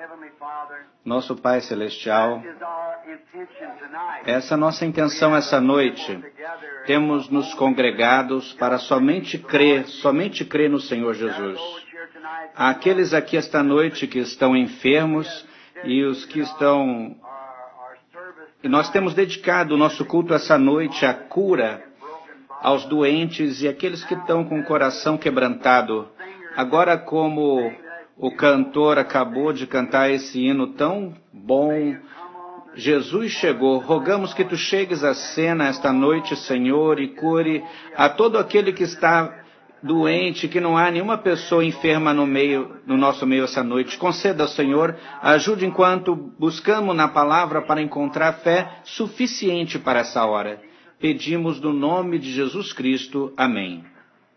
Nosso Pai Celestial, essa é a nossa intenção essa noite. Temos nos congregados para somente crer no Senhor Jesus. Há aqueles aqui esta noite que estão enfermos e os que estão... E nós temos dedicado o nosso culto essa noite à cura aos doentes e aqueles que estão com o coração quebrantado. Agora, como o cantor acabou de cantar esse hino tão bom, Jesus chegou. Rogamos que tu chegues à cena esta noite, Senhor, e cure a todo aquele que está doente, que não há nenhuma pessoa enferma no nosso meio essa noite. Conceda, Senhor, ajude enquanto buscamos na palavra para encontrar fé suficiente para essa hora. Pedimos no nome de Jesus Cristo. Amém.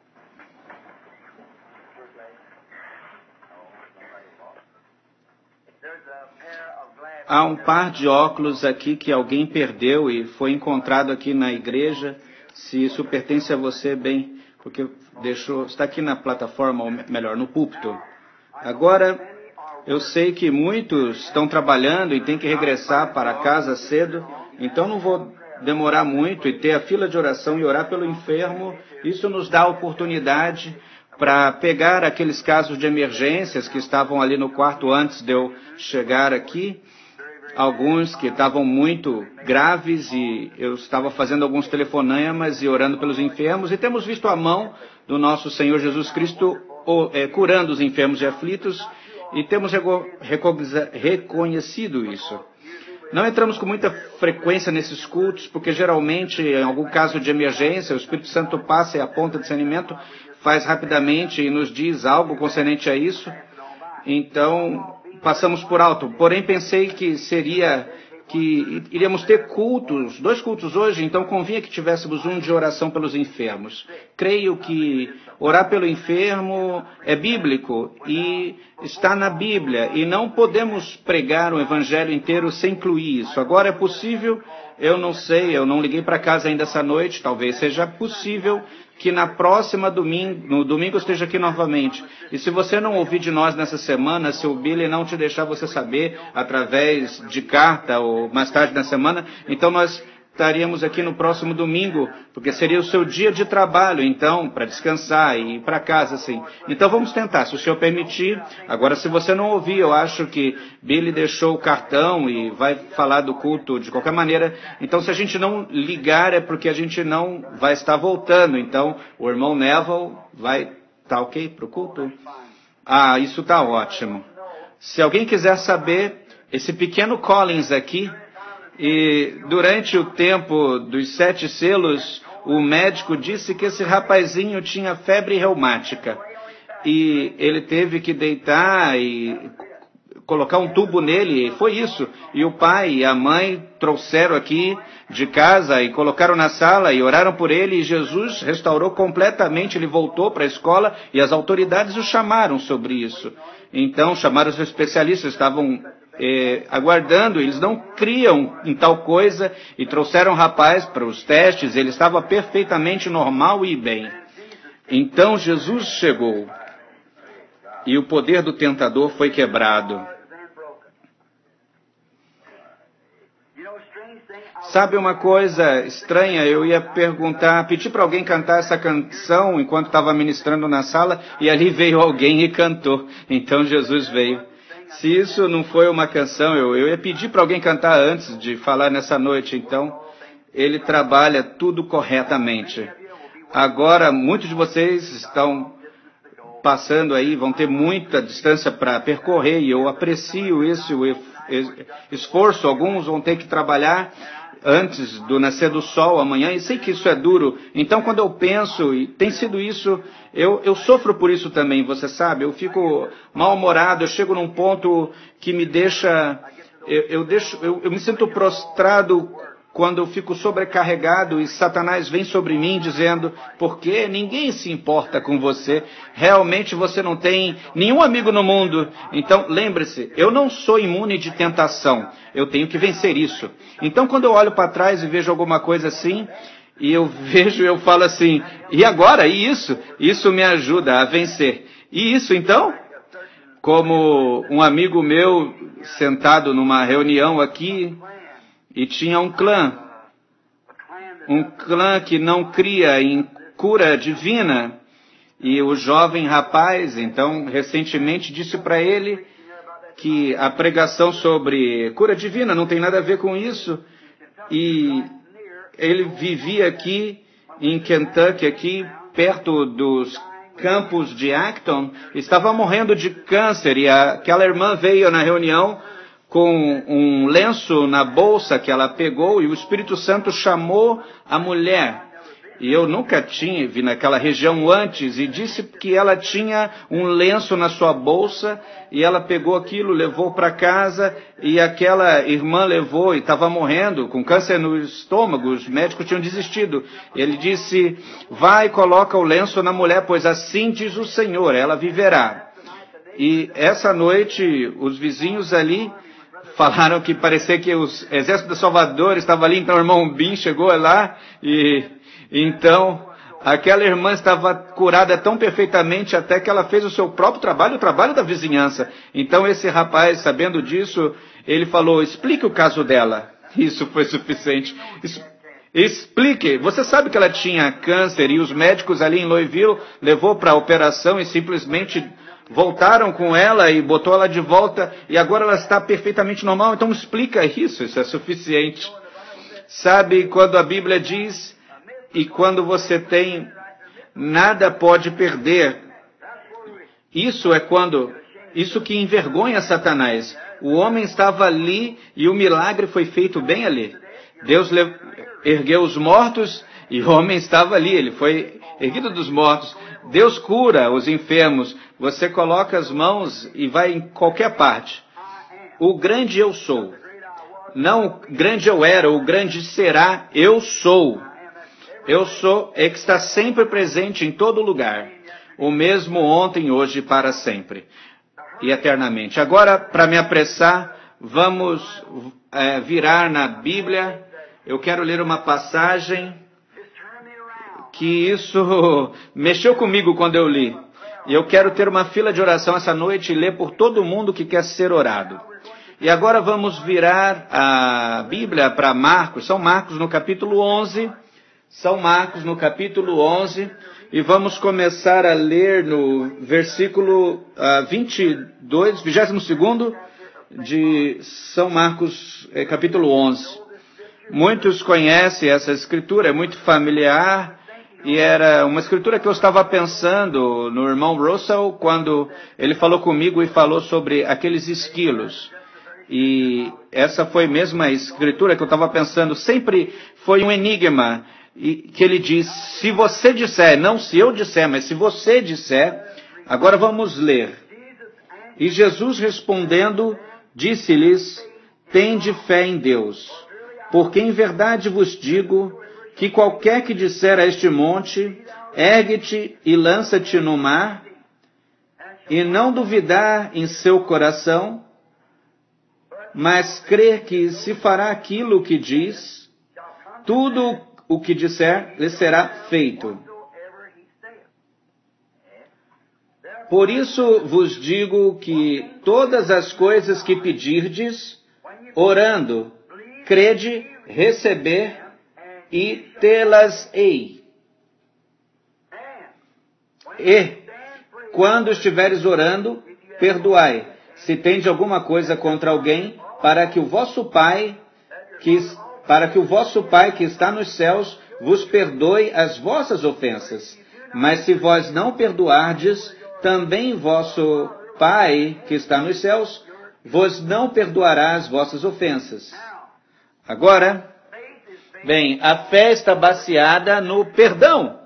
Há um par de óculos aqui que alguém perdeu e foi encontrado aqui na igreja. Se isso pertence a você, bem, porque está aqui na plataforma, ou melhor, no púlpito. Agora, eu sei que muitos estão trabalhando e têm que regressar para casa cedo, então não vou demorar muito e ter a fila de oração e orar pelo enfermo. Isso nos dá a oportunidade para pegar aqueles casos de emergências que estavam ali no quarto antes de eu chegar aqui. Alguns que estavam muito graves e eu estava fazendo alguns telefonemas e orando pelos enfermos. E temos visto a mão do nosso Senhor Jesus Cristo curando os enfermos e aflitos e temos reconhecido isso. Não entramos com muita frequência nesses cultos, porque geralmente, em algum caso de emergência, o Espírito Santo passa e aponta discernimento, faz rapidamente e nos diz algo concernente a isso. Então, passamos por alto. Porém, pensei que iríamos ter cultos, 2 cultos hoje, então convinha que tivéssemos um de oração pelos enfermos. Creio que orar pelo enfermo é bíblico e está na Bíblia, e não podemos pregar o evangelho inteiro sem incluir isso. Agora é possível, eu não sei, eu não liguei para casa ainda essa noite, talvez seja possível que no domingo esteja aqui novamente. E se você não ouvir de nós nessa semana, se o Billy não te deixar você saber através de carta ou mais tarde na semana, então nós estaríamos aqui no próximo domingo, porque seria o seu dia de trabalho, então, para descansar e ir para casa, assim. Então vamos tentar, se o Senhor permitir. Agora, se você não ouvir, eu acho que Billy deixou o cartão e vai falar do culto de qualquer maneira. Então, se a gente não ligar, é porque a gente não vai estar voltando. Então, o irmão Neville vai estar ok para o culto? Ah, isso está ótimo. Se alguém quiser saber, esse pequeno Collins aqui, e durante o tempo dos 7 selos, o médico disse que esse rapazinho tinha febre reumática. E ele teve que deitar e colocar um tubo nele, e foi isso. E o pai e a mãe trouxeram aqui de casa e colocaram na sala e oraram por ele, e Jesus restaurou completamente, ele voltou para a escola e as autoridades o chamaram sobre isso. Então chamaram os especialistas, estavam aguardando, eles não criam em tal coisa, e trouxeram o rapaz para os testes, ele estava perfeitamente normal e bem. Então Jesus chegou, e o poder do tentador foi quebrado. Sabe uma coisa estranha? Eu ia pedir para alguém cantar essa canção enquanto estava ministrando na sala, e ali veio alguém e cantou. Então Jesus veio. Se isso não foi uma canção, eu ia pedir para alguém cantar antes de falar nessa noite. Então, ele trabalha tudo corretamente. Agora, muitos de vocês estão passando aí, vão ter muita distância para percorrer, e eu aprecio esse esforço. Alguns vão ter que trabalhar antes do nascer do sol amanhã, e sei que isso é duro. Então, quando eu penso, e tem sido isso, eu sofro por isso também, você sabe, eu fico mal-humorado, eu chego num ponto que me deixa, eu me sinto prostrado quando eu fico sobrecarregado e Satanás vem sobre mim dizendo, por quê? Ninguém se importa com você, realmente você não tem nenhum amigo no mundo. Então, lembre-se, eu não sou imune de tentação, eu tenho que vencer isso. Então, quando eu olho para trás e vejo alguma coisa assim, e eu falo assim, e agora? E isso? Isso me ajuda a vencer. E isso, então? como um amigo meu sentado numa reunião aqui e tinha um clã que não cria em cura divina. E o jovem rapaz, então, recentemente disse para ele que a pregação sobre cura divina não tem nada a ver com isso. E ele vivia aqui em Kentucky, aqui perto dos campos de Acton, estava morrendo de câncer, e aquela irmã veio na reunião com um lenço na bolsa que ela pegou, e o Espírito Santo chamou a mulher. E eu nunca tinha vi naquela região antes, e disse que ela tinha um lenço na sua bolsa, e ela pegou aquilo, levou para casa, e aquela irmã levou e estava morrendo, com câncer no estômago, os médicos tinham desistido. Ele disse, vai e coloca o lenço na mulher, pois assim diz o Senhor, ela viverá. E essa noite, os vizinhos ali falaram que parecia que o exército do Salvador estava ali, então o irmão Bim chegou lá, e então, aquela irmã estava curada tão perfeitamente até que ela fez o seu próprio trabalho, o trabalho da vizinhança. Então esse rapaz, sabendo disso, ele falou, explique o caso dela. Isso foi suficiente. Explique. Você sabe que ela tinha câncer e os médicos ali em Louisville levou para a operação e simplesmente voltaram com ela e botou ela de volta e agora ela está perfeitamente normal. Então explica isso é suficiente. Sabe quando a Bíblia diz... E quando você tem, nada pode perder. Isso que envergonha Satanás. O homem estava ali e o milagre foi feito bem ali. Deus ergueu os mortos e o homem estava ali, ele foi erguido dos mortos. Deus cura os enfermos. Você coloca as mãos e vai em qualquer parte. O grande eu sou. Não grande eu era, o grande será, eu sou. Eu sou é que está sempre presente em todo lugar, o mesmo ontem, hoje e para sempre, e eternamente. Agora, para me apressar, vamos virar na Bíblia. Eu quero ler uma passagem que isso mexeu comigo quando eu li. E eu quero ter uma fila de oração essa noite e ler por todo mundo que quer ser orado. E agora vamos virar a Bíblia para Marcos, São Marcos no capítulo 11... São Marcos, no capítulo 11, e vamos começar a ler no versículo 22 de São Marcos, capítulo 11. Muitos conhecem essa escritura, é muito familiar, e era uma escritura que eu estava pensando no irmão Russell, quando ele falou comigo e falou sobre aqueles esquilos. E essa foi mesmo a escritura que eu estava pensando, sempre foi um enigma. E que ele diz, se você disser, não se eu disser, mas se você disser, agora vamos ler. E Jesus respondendo, disse-lhes, tende fé em Deus, porque em verdade vos digo, que qualquer que disser a este monte, ergue-te e lança-te no mar, e não duvidar em seu coração, mas crer que se fará aquilo que diz, tudo o que disser lhe será feito. Por isso vos digo que todas as coisas que pedirdes, orando, crede receber e tê-las-ei. E, quando estiveres orando, perdoai, se tendes alguma coisa contra alguém, para que o vosso Pai que está nos céus vos perdoe as vossas ofensas. Mas se vós não perdoardes, também vosso Pai que está nos céus vos não perdoará as vossas ofensas. Agora, bem, a fé está baseada no perdão.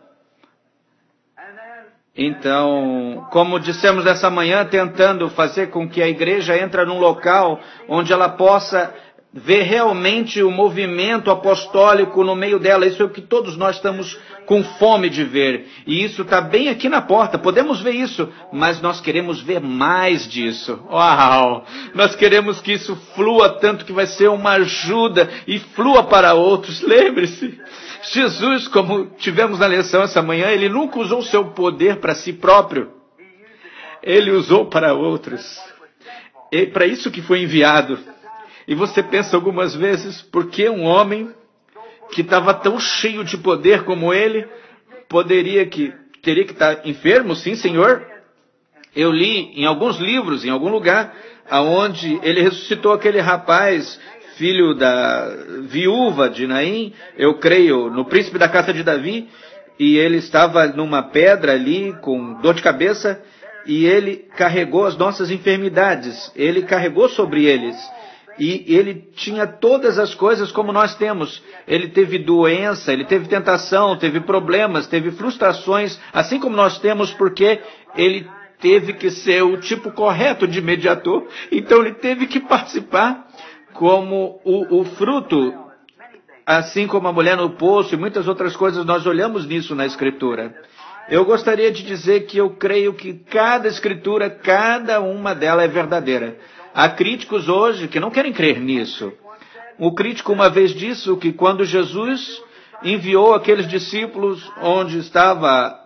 Então, como dissemos nessa manhã, tentando fazer com que a igreja entre num local onde ela possa ver realmente o movimento apostólico no meio dela. Isso é o que todos nós estamos com fome de ver. E isso está bem aqui na porta, podemos ver isso, mas nós queremos ver mais disso. Uau! Nós queremos que isso flua tanto que vai ser uma ajuda e flua para outros. Lembre-se, Jesus, como tivemos na lição essa manhã, ele nunca usou o seu poder para si próprio. Ele usou para outros. E para isso que foi enviado. E você pensa algumas vezes, por que um homem que estava tão cheio de poder como ele, teria que estar enfermo? Sim, Senhor. Eu li em alguns livros, em algum lugar, aonde ele ressuscitou aquele rapaz, filho da viúva de Naim, eu creio, no príncipe da casa de Davi, e ele estava numa pedra ali, com dor de cabeça, e ele carregou as nossas enfermidades, ele carregou sobre eles. E ele tinha todas as coisas como nós temos. Ele teve doença, ele teve tentação, teve problemas, teve frustrações, assim como nós temos, porque ele teve que ser o tipo correto de mediador. Então ele teve que participar como o fruto, assim como a mulher no poço e muitas outras coisas. Nós olhamos nisso na Escritura. Eu gostaria de dizer que eu creio que cada Escritura, cada uma delas é verdadeira. Há críticos hoje que não querem crer nisso. O crítico uma vez disse que quando Jesus enviou aqueles discípulos onde estava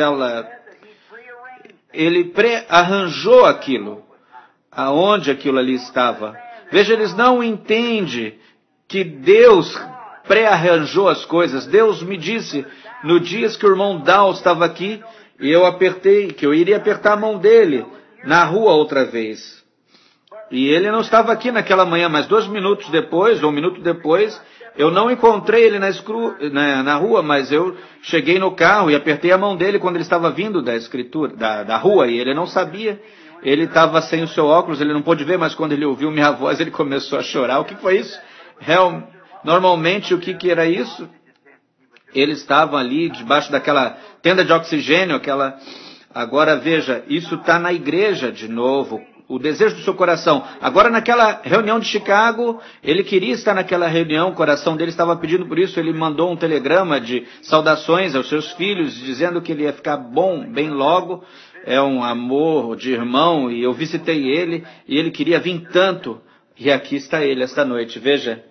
ele pré-arranjou aquilo, aonde aquilo ali estava. Veja, eles não entendem que Deus pré-arranjou as coisas. Deus me disse, no dia que o irmão Dow estava aqui, e que eu iria apertar a mão dele na rua outra vez. E ele não estava aqui naquela manhã, mas 2 minutos depois, ou 1 minuto depois, eu não encontrei ele na rua, mas eu cheguei no carro e apertei a mão dele quando ele estava vindo da rua, e ele não sabia. Ele estava sem o seu óculos, ele não pôde ver, mas quando ele ouviu minha voz, ele começou a chorar. O que foi isso? Normalmente, o que era isso? Eles estavam ali, debaixo daquela tenda de oxigênio, Agora, veja, isso está na igreja de novo. O desejo do seu coração. Agora, naquela reunião de Chicago, ele queria estar naquela reunião, o coração dele estava pedindo por isso, ele mandou um telegrama de saudações aos seus filhos, dizendo que ele ia ficar bem logo, é um amor de irmão, e eu visitei ele, e ele queria vir tanto, e aqui está ele esta noite, veja.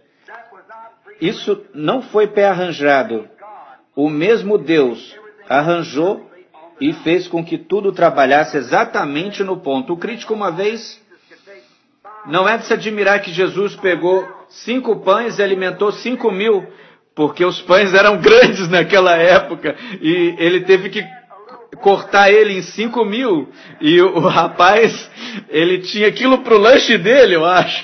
Isso não foi pré-arranjado. O mesmo Deus arranjou e fez com que tudo trabalhasse exatamente no ponto. O crítico uma vez, não é de se admirar que Jesus pegou 5 pães e alimentou 5.000, porque os pães eram grandes naquela época, e ele teve que cortar ele em 5.000, e o rapaz, ele tinha aquilo para o lanche dele, eu acho.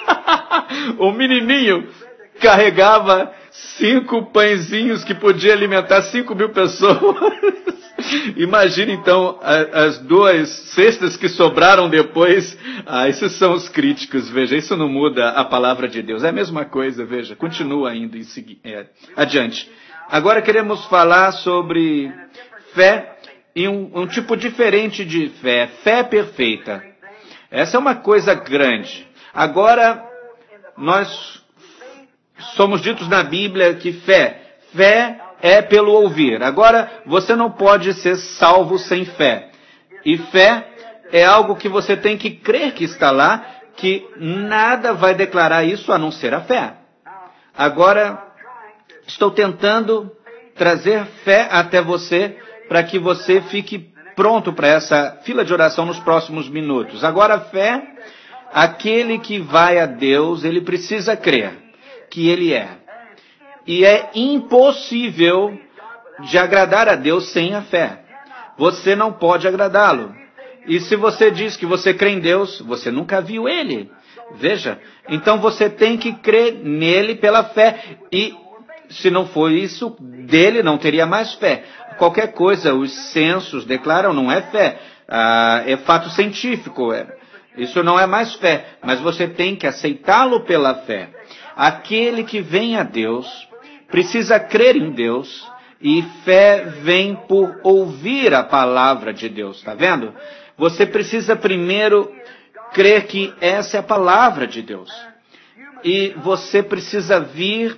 O menininho carregava 5 pãezinhos que podia alimentar 5.000 pessoas. Imagine então as 2 cestas que sobraram depois. Esses são os críticos, veja, isso não muda a palavra de Deus, é a mesma coisa, veja, continua indo adiante. Agora queremos falar sobre fé e um tipo diferente de fé perfeita. Essa é uma coisa grande. Agora, nós somos ditos na Bíblia que fé é pelo ouvir. Agora, você não pode ser salvo sem fé. E fé é algo que você tem que crer que está lá, que nada vai declarar isso a não ser a fé. Agora, estou tentando trazer fé até você, para que você fique pronto para essa fila de oração nos próximos minutos. Agora, a fé, aquele que vai a Deus, ele precisa crer que ele é. E é impossível de agradar a Deus sem a fé. Você não pode agradá-lo. E se você diz que você crê em Deus, você nunca viu Ele. Veja, então você tem que crer nele pela fé. E se não for isso, dele não teria mais fé. Qualquer coisa, os censos declaram, não é fé. É fato científico. Isso não é mais fé. Mas você tem que aceitá-lo pela fé. Aquele que vem a Deus precisa crer em Deus, e fé vem por ouvir a palavra de Deus, está vendo? Você precisa primeiro crer que essa é a palavra de Deus. E você precisa vir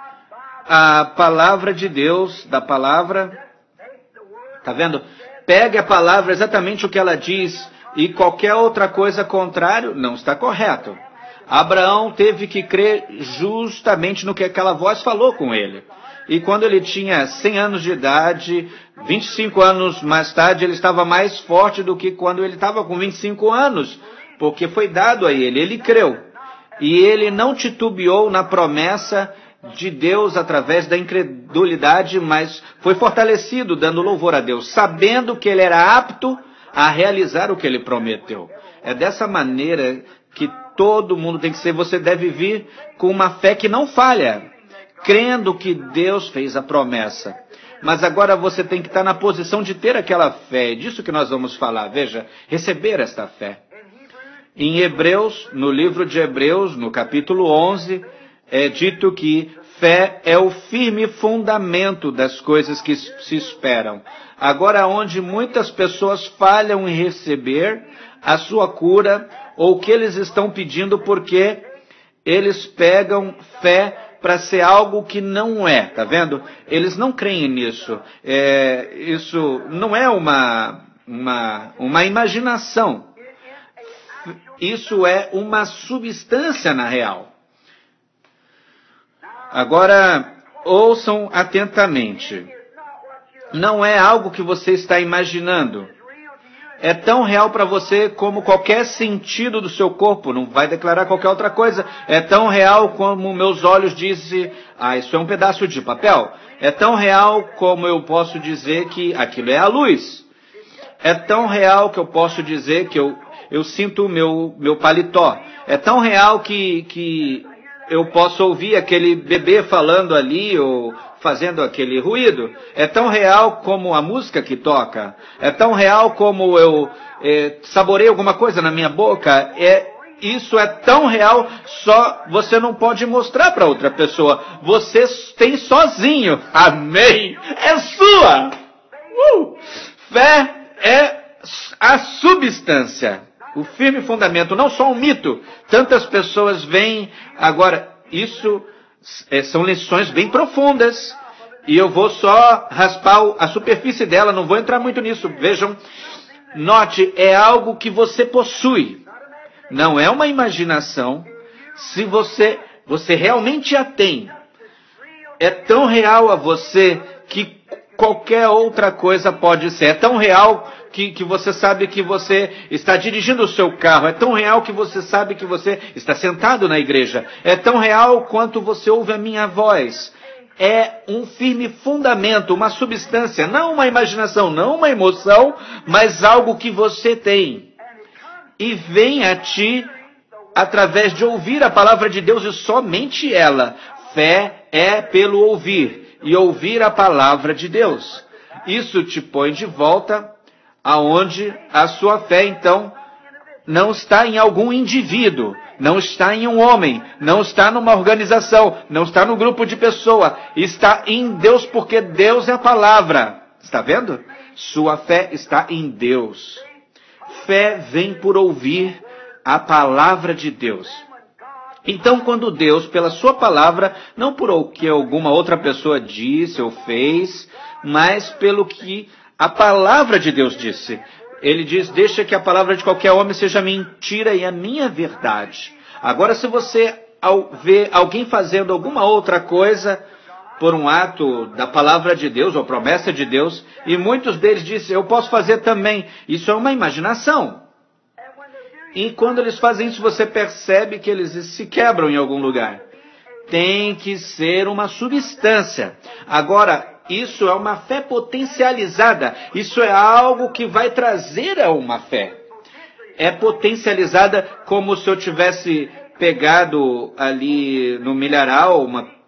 a palavra de Deus, da palavra, está vendo? Pegue a palavra exatamente o que ela diz, e qualquer outra coisa contrário não está correto. Abraão teve que crer justamente no que aquela voz falou com ele. e quando ele tinha 100 anos de idade, 25 anos mais tarde, ele estava mais forte do que quando ele estava com 25 anos, porque foi dado a ele, ele creu. E ele não titubeou na promessa de Deus através da incredulidade, mas foi fortalecido, dando louvor a Deus, sabendo que ele era apto a realizar o que ele prometeu. É dessa maneira que todo mundo tem que ser. Você deve vir com uma fé que não falha, crendo que Deus fez a promessa. Mas agora você tem que estar na posição de ter aquela fé. É disso que nós vamos falar. Veja, receber esta fé. Em Hebreus, no livro de Hebreus, no capítulo 11, é dito que fé é o firme fundamento das coisas que se esperam. Agora, onde muitas pessoas falham em receber a sua cura, ou o que eles estão pedindo, porque eles pegam fé para ser algo que não é, tá vendo? Eles não creem nisso. Isso não é uma imaginação. Isso é uma substância na real. Agora, ouçam atentamente. Não é algo que você está imaginando. É tão real para você como qualquer sentido do seu corpo. Não vai declarar qualquer outra coisa. É tão real como meus olhos dizem, isso é um pedaço de papel. É tão real como eu posso dizer que aquilo é a luz. É tão real que eu posso dizer que eu sinto o meu paletó. É tão real que eu posso ouvir aquele bebê falando ali ou fazendo aquele ruído. É tão real como a música que toca. É tão real como eu saboreio alguma coisa na minha boca. Isso é tão real, só você não pode mostrar para outra pessoa. Você tem sozinho. Amém? É sua! Fé é a substância. O firme fundamento, não só um mito. Tantas pessoas veem agora, isso são lições bem profundas. E eu vou só raspar a superfície dela, não vou entrar muito nisso. Vejam, note, é algo que você possui. Não é uma imaginação. Se você realmente a tem. É tão real a você que qualquer outra coisa pode ser. É tão real que você sabe que você está dirigindo o seu carro. É tão real que você sabe que você está sentado na igreja. É tão real quanto você ouve a minha voz. É um firme fundamento, uma substância, não uma imaginação, não uma emoção, mas algo que você tem. E vem a ti através de ouvir a palavra de Deus e somente ela. Fé é pelo ouvir e ouvir a palavra de Deus. Isso te põe de volta aonde a sua fé, então, não está em algum indivíduo, não está em um homem, não está numa organização, não está num grupo de pessoas, está em Deus, porque Deus é a palavra. Está vendo? Sua fé está em Deus. Fé vem por ouvir a palavra de Deus. Então, quando Deus, pela sua palavra, não por o que alguma outra pessoa disse ou fez, mas pelo que a palavra de Deus disse. Ele diz, deixa que a palavra de qualquer homem seja mentira e a minha verdade. Agora, se você vê alguém fazendo alguma outra coisa por um ato da palavra de Deus ou promessa de Deus, e muitos deles dizem, eu posso fazer também. Isso é uma imaginação. E quando eles fazem isso, você percebe que eles se quebram em algum lugar. Tem que ser uma substância. Agora, isso é uma fé potencializada. Isso é algo que vai trazer a uma fé. É potencializada como se eu tivesse pegado ali no milharal,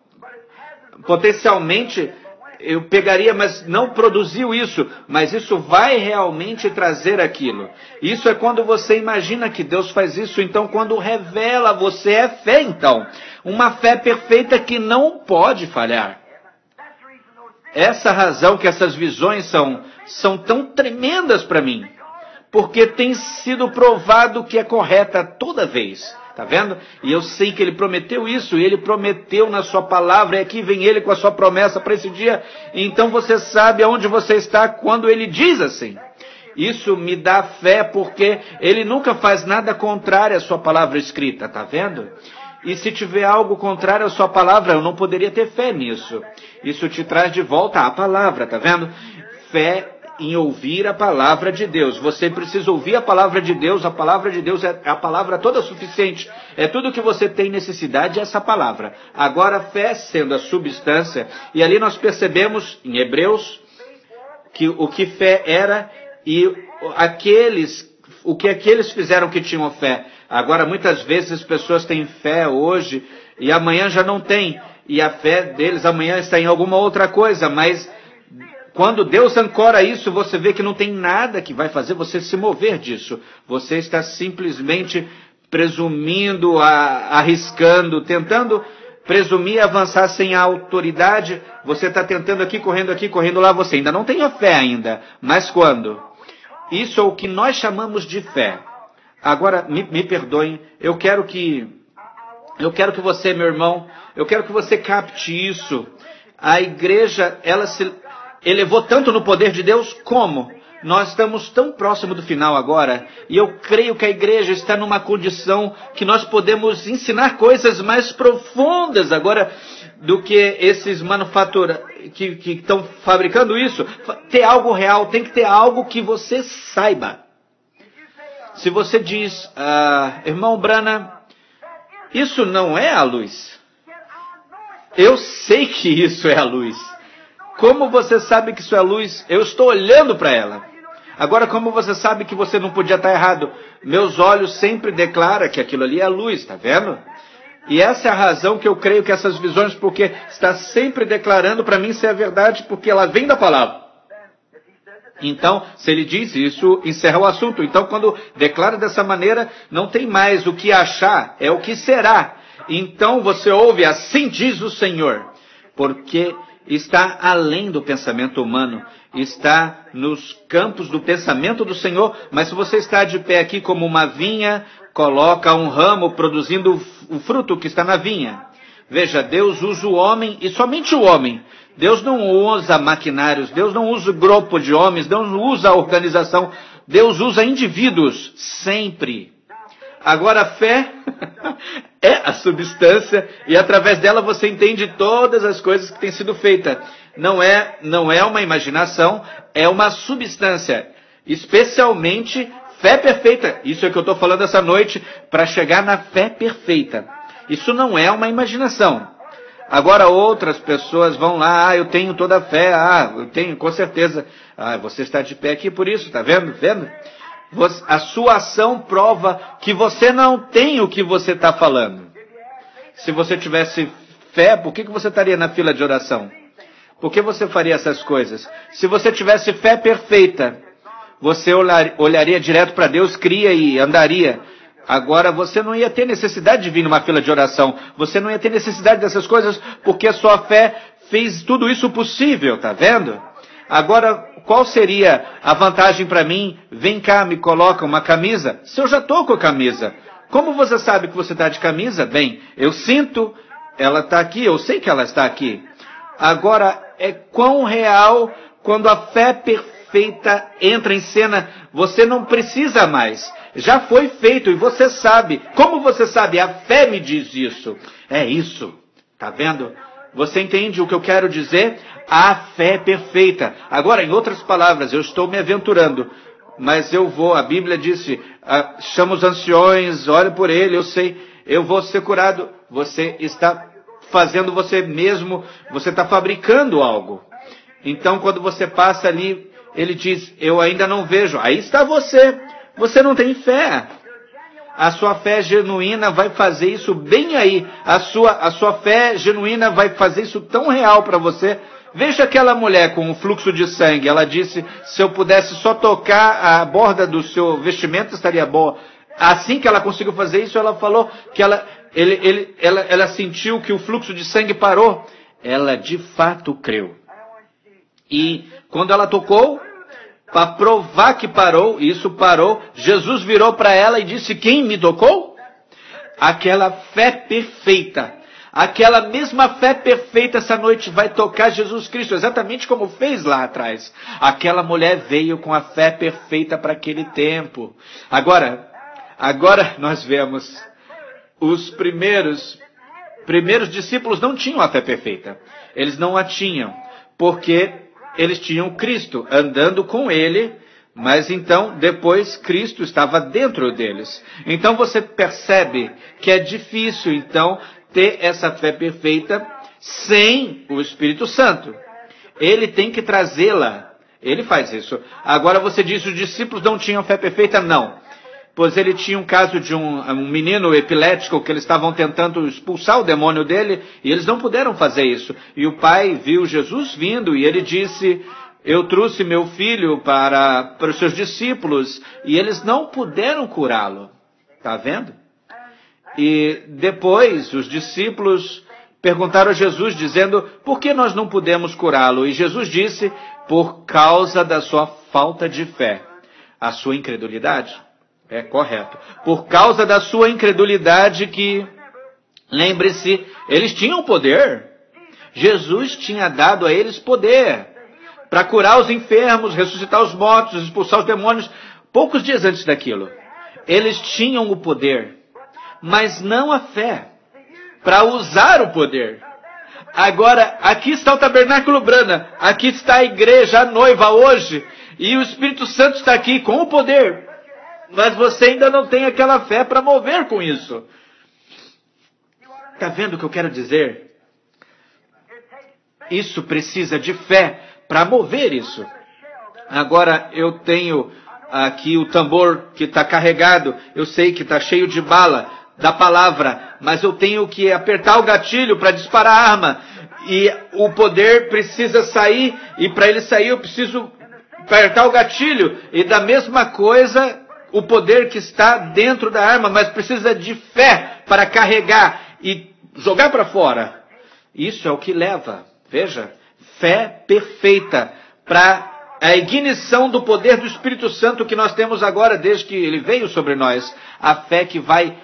potencialmente eu pegaria, mas não produziu isso. Mas isso vai realmente trazer aquilo. Isso é quando você imagina que Deus faz isso. Então, quando revela, você é fé, então. Uma fé perfeita que não pode falhar. Essa razão que essas visões são tão tremendas para mim. Porque tem sido provado que é correta toda vez. Tá vendo? E eu sei que ele prometeu isso. E ele prometeu na sua palavra. E aqui vem ele com a sua promessa para esse dia. Então você sabe aonde você está quando ele diz assim. Isso me dá fé porque ele nunca faz nada contrário à sua palavra escrita. Tá vendo? E se tiver algo contrário à sua palavra, eu não poderia ter fé nisso. Isso te traz de volta à palavra, tá vendo? Fé em ouvir a palavra de Deus. Você precisa ouvir a palavra de Deus. A palavra de Deus é a palavra toda suficiente. É tudo que você tem necessidade, essa palavra. Agora, fé sendo a substância. E ali nós percebemos, em Hebreus, que o que fé era e o que aqueles fizeram que tinham fé. Agora, muitas vezes as pessoas têm fé hoje e amanhã já não têm. E a fé deles amanhã está em alguma outra coisa, mas quando Deus ancora isso, você vê que não tem nada que vai fazer você se mover disso. Você está simplesmente presumindo, arriscando, tentando presumir avançar sem a autoridade. Você está tentando aqui, correndo lá. Você ainda não tem a fé ainda. Mas quando? Isso é o que nós chamamos de fé. Agora, me perdoem, eu quero que você, meu irmão, eu quero que você capte isso. A igreja, ela se elevou tanto no poder de Deus como? Nós estamos tão próximo do final agora, e eu creio que a igreja está numa condição que nós podemos ensinar coisas mais profundas agora do que esses que estão fabricando isso. Ter algo real, tem que ter algo que você saiba. Se você diz, irmão Branham, isso não é a luz. Eu sei que isso é a luz. Como você sabe que isso é a luz? Eu estou olhando para ela. Agora, como você sabe que você não podia estar errado? Meus olhos sempre declaram que aquilo ali é a luz, está vendo? E essa é a razão que eu creio que essas visões, porque está sempre declarando para mim ser a verdade, porque ela vem da palavra. Então, se ele diz isso, encerra o assunto. Então, quando declara dessa maneira, não tem mais o que achar, é o que será. Então, você ouve, assim diz o Senhor, porque está além do pensamento humano, está nos campos do pensamento do Senhor. Mas se você está de pé aqui como uma vinha, coloca um ramo produzindo o fruto que está na vinha. Veja, Deus usa o homem e somente o homem. Deus não usa maquinários, Deus não usa grupo de homens, Deus não usa a organização, Deus usa indivíduos, sempre. Agora a fé é a substância e através dela você entende todas as coisas que têm sido feitas. Não é uma imaginação, é uma substância. Especialmente fé perfeita. Isso é o que eu estou falando essa noite, para chegar na fé perfeita. Isso não é uma imaginação. Agora outras pessoas vão lá, eu tenho toda a fé, eu tenho, com certeza. Você está de pé aqui por isso, está vendo? A sua ação prova que você não tem o que você está falando. Se você tivesse fé, por que você estaria na fila de oração? Por que você faria essas coisas? Se você tivesse fé perfeita, você olharia direto para Deus, cria e andaria. Agora você não ia ter necessidade de vir numa fila de oração. Você não ia ter necessidade dessas coisas, porque a sua fé fez tudo isso possível, tá vendo? Agora, qual seria a vantagem para mim? Vem cá, me coloca uma camisa. Se eu já estou com a camisa, como você sabe que você está de camisa? Bem, eu sinto, ela está aqui, eu sei que ela está aqui. Agora, é quão real quando a fé perfeita entra em cena, você não precisa mais. Já foi feito e você sabe. Como você sabe? A fé me diz isso. É isso. Tá vendo? Você entende o que eu quero dizer? A fé perfeita. Agora, em outras palavras, eu estou me aventurando, mas a Bíblia disse, chama os anciões, olha por ele, eu sei, eu vou ser curado. Você está fazendo você mesmo, você está fabricando algo. Então, quando você passa ali, ele diz, eu ainda não vejo. Aí está você. Você não tem fé. A sua fé genuína vai fazer isso bem aí. A sua fé genuína vai fazer isso tão real para você. Veja aquela mulher com o fluxo de sangue. Ela disse, se eu pudesse só tocar a borda do seu vestimento, estaria boa. Assim que ela conseguiu fazer isso, ela falou que ela sentiu que o fluxo de sangue parou. Ela de fato creu. E quando ela tocou, para provar que parou, isso parou, Jesus virou para ela e disse, quem me tocou? Aquela fé perfeita. Aquela mesma fé perfeita essa noite vai tocar Jesus Cristo, exatamente como fez lá atrás. Aquela mulher veio com a fé perfeita para aquele tempo. Agora nós vemos os primeiros discípulos não tinham a fé perfeita. Eles não a tinham, porque eles tinham Cristo andando com ele, mas então depois Cristo estava dentro deles. Então você percebe que é difícil então ter essa fé perfeita sem o Espírito Santo. Ele tem que trazê-la. Ele faz isso. Agora você diz, os discípulos não tinham fé perfeita? Não. Pois ele tinha um caso de um menino epilético que eles estavam tentando expulsar o demônio dele e eles não puderam fazer isso. E o pai viu Jesus vindo e ele disse, eu trouxe meu filho para os seus discípulos e eles não puderam curá-lo. Está vendo? E depois os discípulos perguntaram a Jesus dizendo, por que nós não pudemos curá-lo? E Jesus disse, por causa da sua falta de fé, a sua incredulidade. É correto. Por causa da sua incredulidade que, lembre-se, eles tinham poder. Jesus tinha dado a eles poder para curar os enfermos, ressuscitar os mortos, expulsar os demônios. Poucos dias antes daquilo, eles tinham o poder, mas não a fé para usar o poder. Agora, aqui está o Tabernáculo Brana, aqui está a igreja, a noiva hoje, e o Espírito Santo está aqui com o poder. Mas você ainda não tem aquela fé para mover com isso. Está vendo o que eu quero dizer? Isso precisa de fé para mover isso. Agora eu tenho aqui o tambor que está carregado. Eu sei que está cheio de bala da palavra. Mas eu tenho que apertar o gatilho para disparar a arma. E o poder precisa sair. E para ele sair eu preciso apertar o gatilho. E da mesma coisa, o poder que está dentro da arma, mas precisa de fé para carregar e jogar para fora. Isso é o que leva, veja, fé perfeita para a ignição do poder do Espírito Santo que nós temos agora, desde que ele veio sobre nós. A fé que vai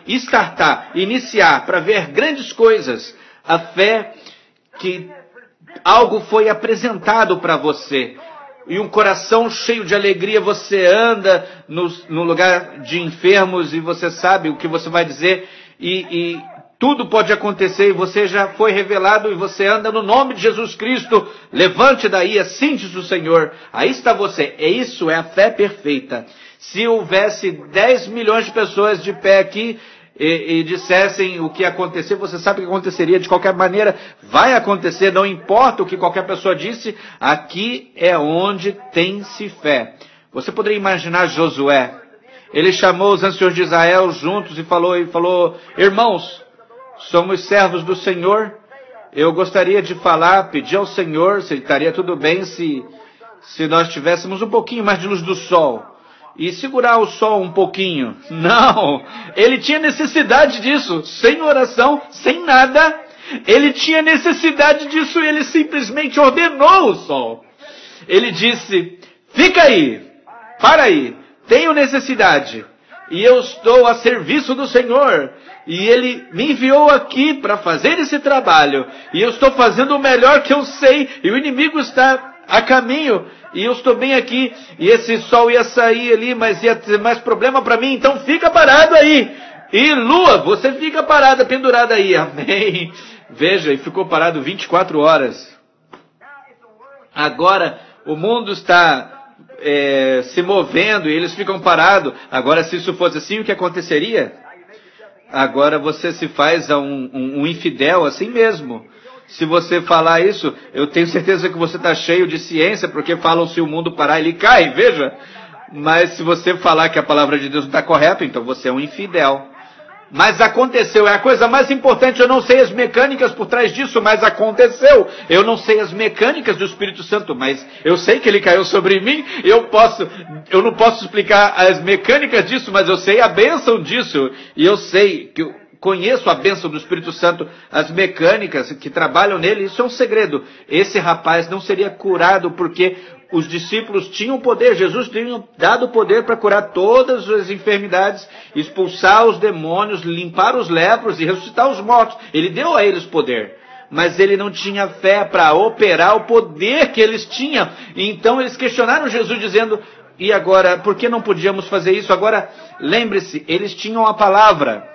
iniciar para ver grandes coisas. A fé que algo foi apresentado para você. E um coração cheio de alegria, você anda no lugar de enfermos e você sabe o que você vai dizer e tudo pode acontecer e você já foi revelado e você anda no nome de Jesus Cristo. Levante daí, assim diz o Senhor. Aí está você. Isso é a fé perfeita. Se houvesse 10 milhões de pessoas de pé aqui e dissessem o que ia acontecer, você sabe o que aconteceria de qualquer maneira, vai acontecer, não importa o que qualquer pessoa disse, aqui é onde tem-se fé. Você poderia imaginar Josué, ele chamou os anciãos de Israel juntos e falou, irmãos, somos servos do Senhor, eu gostaria de pedir ao Senhor se estaria tudo bem se nós tivéssemos um pouquinho mais de luz do sol. E segurar o sol um pouquinho. Não! Ele tinha necessidade disso. Sem oração, sem nada. Ele tinha necessidade disso e ele simplesmente ordenou o sol. Ele disse, fica aí, para aí, tenho necessidade. E eu estou a serviço do Senhor. E Ele me enviou aqui para fazer esse trabalho. E eu estou fazendo o melhor que eu sei. E o inimigo está a caminho. E eu estou bem aqui. E esse sol ia sair ali, mas ia ter mais problema para mim. Então fica parado aí. E lua, você fica parada, pendurada aí. Amém. Veja, e ficou parado 24 horas. Agora o mundo está se movendo e eles ficam parados. Agora, se isso fosse assim, o que aconteceria? Agora você se faz um infidel assim mesmo. Se você falar isso, eu tenho certeza que você está cheio de ciência, porque falam se o mundo parar, ele cai, veja. Mas se você falar que a palavra de Deus não está correta, então você é um infidel. Mas aconteceu, é a coisa mais importante, eu não sei as mecânicas por trás disso, mas aconteceu. Eu não sei as mecânicas do Espírito Santo, mas eu sei que ele caiu sobre mim, eu não posso explicar as mecânicas disso, mas eu sei a bênção disso. E eu sei que eu conheço a bênção do Espírito Santo, as mecânicas que trabalham nele, isso é um segredo. Esse rapaz não seria curado porque os discípulos tinham poder, Jesus tinha dado poder para curar todas as enfermidades, expulsar os demônios, limpar os lepros e ressuscitar os mortos. Ele deu a eles poder, mas ele não tinha fé para operar o poder que eles tinham. Então eles questionaram Jesus dizendo, e agora, por que não podíamos fazer isso? Agora, lembre-se, eles tinham a palavra.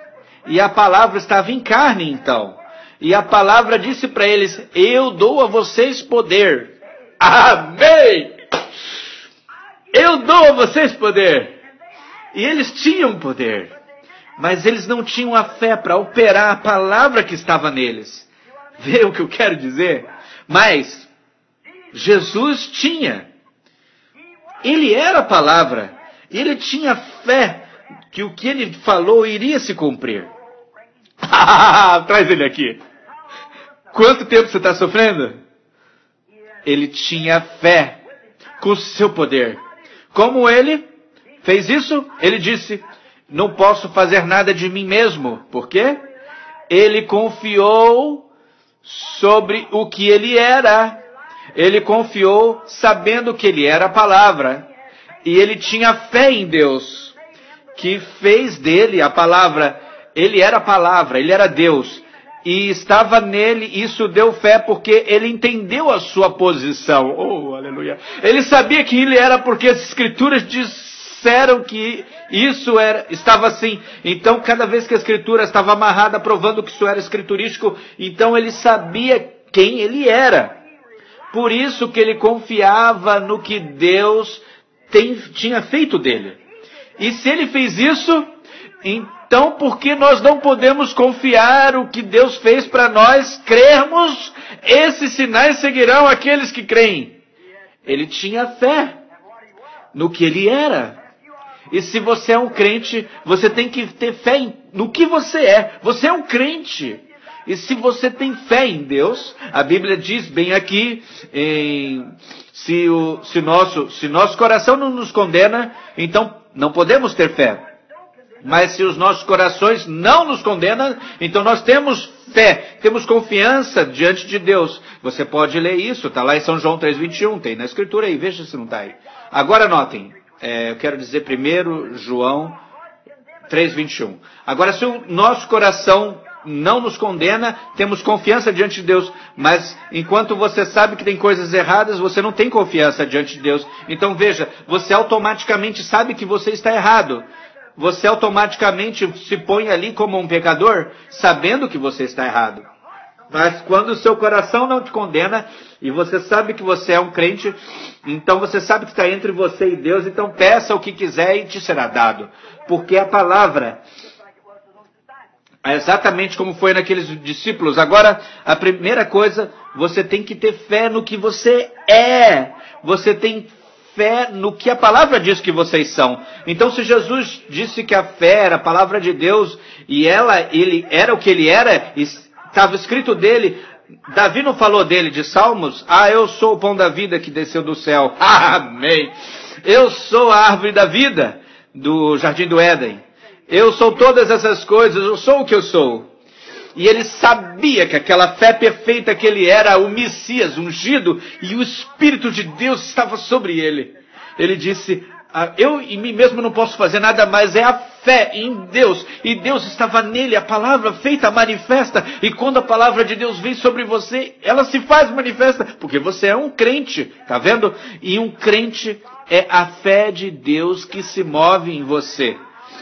E a palavra estava em carne, então. E a palavra disse para eles, eu dou a vocês poder. Amém! Eu dou a vocês poder. E eles tinham poder. Mas eles não tinham a fé para operar a palavra que estava neles. Vê o que eu quero dizer? Mas Jesus tinha. Ele era a palavra. Ele tinha fé que o que ele falou iria se cumprir. Traz ele aqui. Quanto tempo você está sofrendo? Ele tinha fé com o seu poder. Como ele fez isso? Ele disse, não posso fazer nada de mim mesmo. Por quê? Ele confiou sobre o que ele era. Ele confiou sabendo que ele era a palavra. E ele tinha fé em Deus, que fez dele a palavra. Ele era a palavra, ele era Deus. E estava nele, isso deu fé porque ele entendeu a sua posição. Oh, aleluia. Ele sabia que ele era porque as escrituras disseram que isso estava assim. Então, cada vez que a escritura estava amarrada, provando que isso era escriturístico, então ele sabia quem ele era. Por isso que ele confiava no que Deus tinha feito dele. E se ele fez isso, então por que nós não podemos confiar o que Deus fez para nós crermos? Esses sinais seguirão aqueles que creem. Ele tinha fé no que ele era. E se você é um crente, você tem que ter fé no que você é. Você é um crente. E se você tem fé em Deus, a Bíblia diz bem aqui, se nosso coração não nos condena, então não podemos ter fé. Mas se os nossos corações não nos condenam, então nós temos fé, temos confiança diante de Deus. Você pode ler isso, está lá em São João 3,21, tem na escritura aí, veja se não está aí. Agora notem, eu quero dizer primeiro João 3,21. Agora se o nosso coração não nos condena, temos confiança diante de Deus, mas enquanto você sabe que tem coisas erradas, você não tem confiança diante de Deus. Então veja, você automaticamente sabe que você está errado. Você automaticamente se põe ali como um pecador, sabendo que você está errado. Mas quando o seu coração não te condena, e você sabe que você é um crente, então você sabe que está entre você e Deus, então peça o que quiser e te será dado. Porque a palavra é exatamente como foi naqueles discípulos. Agora, a primeira coisa, você tem que ter fé no que você é. Você tem fé no que a palavra diz que vocês são. Então, se Jesus disse que a fé era a palavra de Deus, e ele era o que ele era, estava escrito dele, Davi não falou dele de Salmos? Eu sou o pão da vida que desceu do céu. Amém. Eu sou a árvore da vida do Jardim do Éden. Eu sou todas essas coisas, eu sou o que eu sou. E ele sabia que aquela fé perfeita que ele era, o Messias ungido, e o Espírito de Deus estava sobre ele. Ele disse, eu em mim mesmo não posso fazer nada mais, é a fé em Deus. E Deus estava nele, a palavra feita manifesta. E quando a palavra de Deus vem sobre você, ela se faz manifesta, porque você é um crente, tá vendo? E um crente é a fé de Deus que se move em você.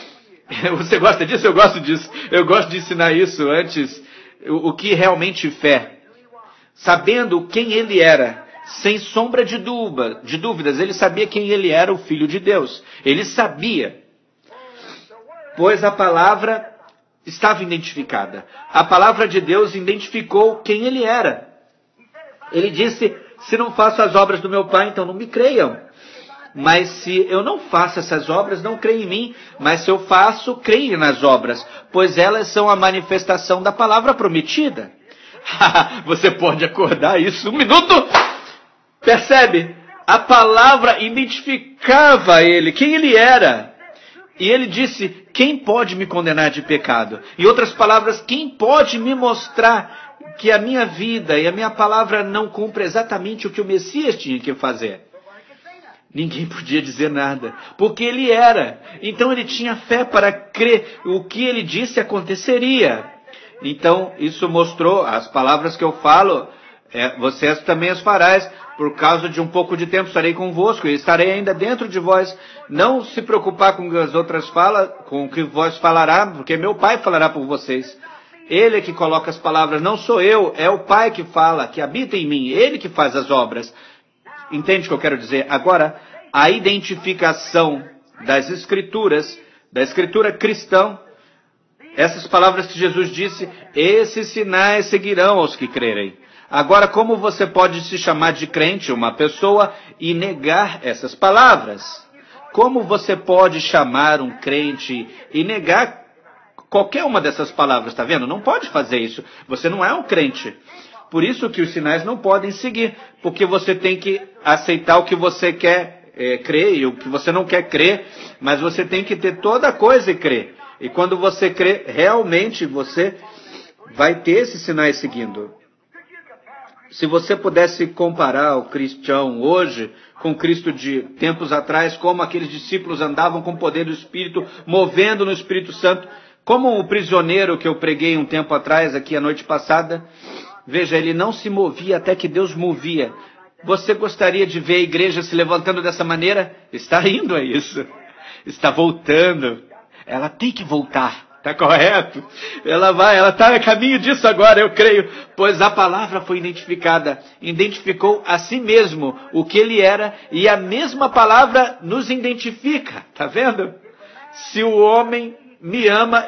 Você gosta disso? Eu gosto disso. Eu gosto de ensinar isso antes. O que realmente fé. Sabendo quem ele era, sem sombra de dúvidas, ele sabia quem ele era, o Filho de Deus. Ele sabia. Pois a palavra estava identificada. A palavra de Deus identificou quem ele era. Ele disse, se não faço as obras do meu Pai, então não me creiam. Mas se eu não faço essas obras, não creia em mim. Mas se eu faço, creia nas obras, pois elas são a manifestação da palavra prometida. Você pode acordar isso um minuto? Percebe? A palavra identificava ele, quem ele era. E ele disse, quem pode me condenar de pecado? Em outras palavras, quem pode me mostrar que a minha vida e a minha palavra não cumpre exatamente o que o Messias tinha que fazer? Ninguém podia dizer nada, porque ele era. Então ele tinha fé para crer. O que ele disse aconteceria. Então isso mostrou, as palavras que eu falo, Vocês também as farás, por causa de um pouco de tempo estarei convosco e estarei ainda dentro de vós. Não se preocupar com o que as outras falam, com o que vós falará, porque meu Pai falará por vocês. Ele é que coloca as palavras, não sou eu, é o Pai que fala, que habita em mim, Ele que faz as obras. Entende o que eu quero dizer? Agora, a identificação das Escrituras, da Escritura cristã, essas palavras que Jesus disse, esses sinais seguirão aos que crerem. Agora, como você pode se chamar de crente, uma pessoa, e negar essas palavras? Como você pode chamar um crente e negar qualquer uma dessas palavras, está vendo? Não pode fazer isso. Você não é um crente. Por isso que os sinais não podem seguir, porque você tem que aceitar o que você quer crer e o que você não quer crer, mas você tem que ter toda a coisa e crer. E quando você crê, realmente você vai ter esses sinais seguindo. Se você pudesse comparar o cristão hoje com o Cristo de tempos atrás, como aqueles discípulos andavam com o poder do Espírito, movendo no Espírito Santo, como o prisioneiro que eu preguei um tempo atrás, aqui a noite passada, veja, ele não se movia até que Deus movia. Você gostaria de ver a igreja se levantando dessa maneira? Está indo a isso. Está voltando. Ela tem que voltar. Está correto? Ela está a caminho disso agora, eu creio. Pois a palavra foi identificada. Identificou a si mesmo o que ele era. E a mesma palavra nos identifica. Está vendo? Se o homem me ama,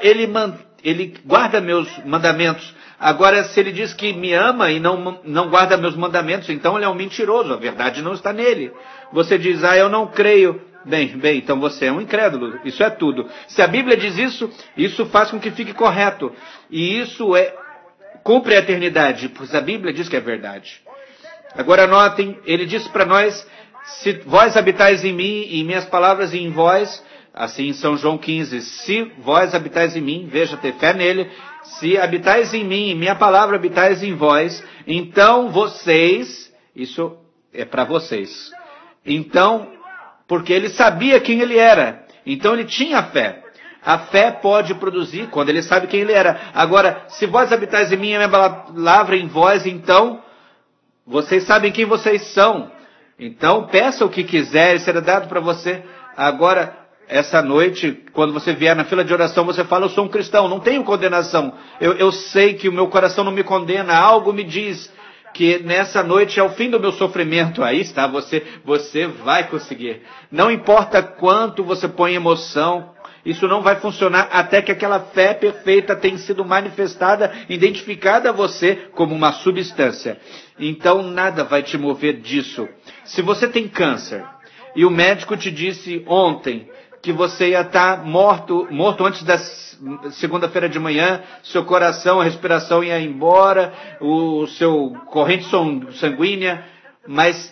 ele guarda meus mandamentos. Agora, se ele diz que me ama e não guarda meus mandamentos, então ele é um mentiroso. A verdade não está nele. Você diz, eu não creio. Bem, então você é um incrédulo. Isso é tudo. Se a Bíblia diz isso, isso faz com que fique correto. E isso cumpre a eternidade, pois a Bíblia diz que é verdade. Agora notem, ele disse para nós, se vós habitais em mim e minhas palavras em vós, assim em São João 15, se vós habitais em mim, veja, ter fé nele, se habitais em mim e minha palavra habitais em vós, então vocês, isso é para vocês. Então, porque ele sabia quem ele era, então ele tinha fé. A fé pode produzir quando ele sabe quem ele era. Agora, se vós habitais em mim e minha palavra em vós, então vocês sabem quem vocês são. Então, peça o que quiser e será dado para você. Agora, essa noite, quando você vier na fila de oração, você fala, eu sou um cristão, não tenho condenação. Eu sei que o meu coração não me condena, algo me diz que nessa noite é o fim do meu sofrimento. Aí está, você vai conseguir. Não importa quanto você põe emoção, isso não vai funcionar até que aquela fé perfeita tenha sido manifestada, identificada a você como uma substância. Então nada vai te mover disso. Se você tem câncer e o médico te disse ontem que você ia estar morto antes da segunda-feira de manhã, seu coração, a respiração ia embora, o seu corrente sanguínea, mas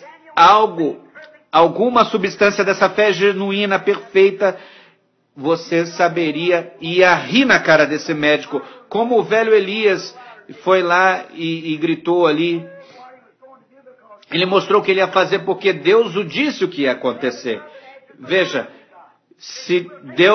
alguma substância dessa fé genuína, perfeita, você saberia, ia rir na cara desse médico, como o velho Elias foi lá e gritou ali. Ele mostrou o que ele ia fazer porque Deus o disse o que ia acontecer. Veja, se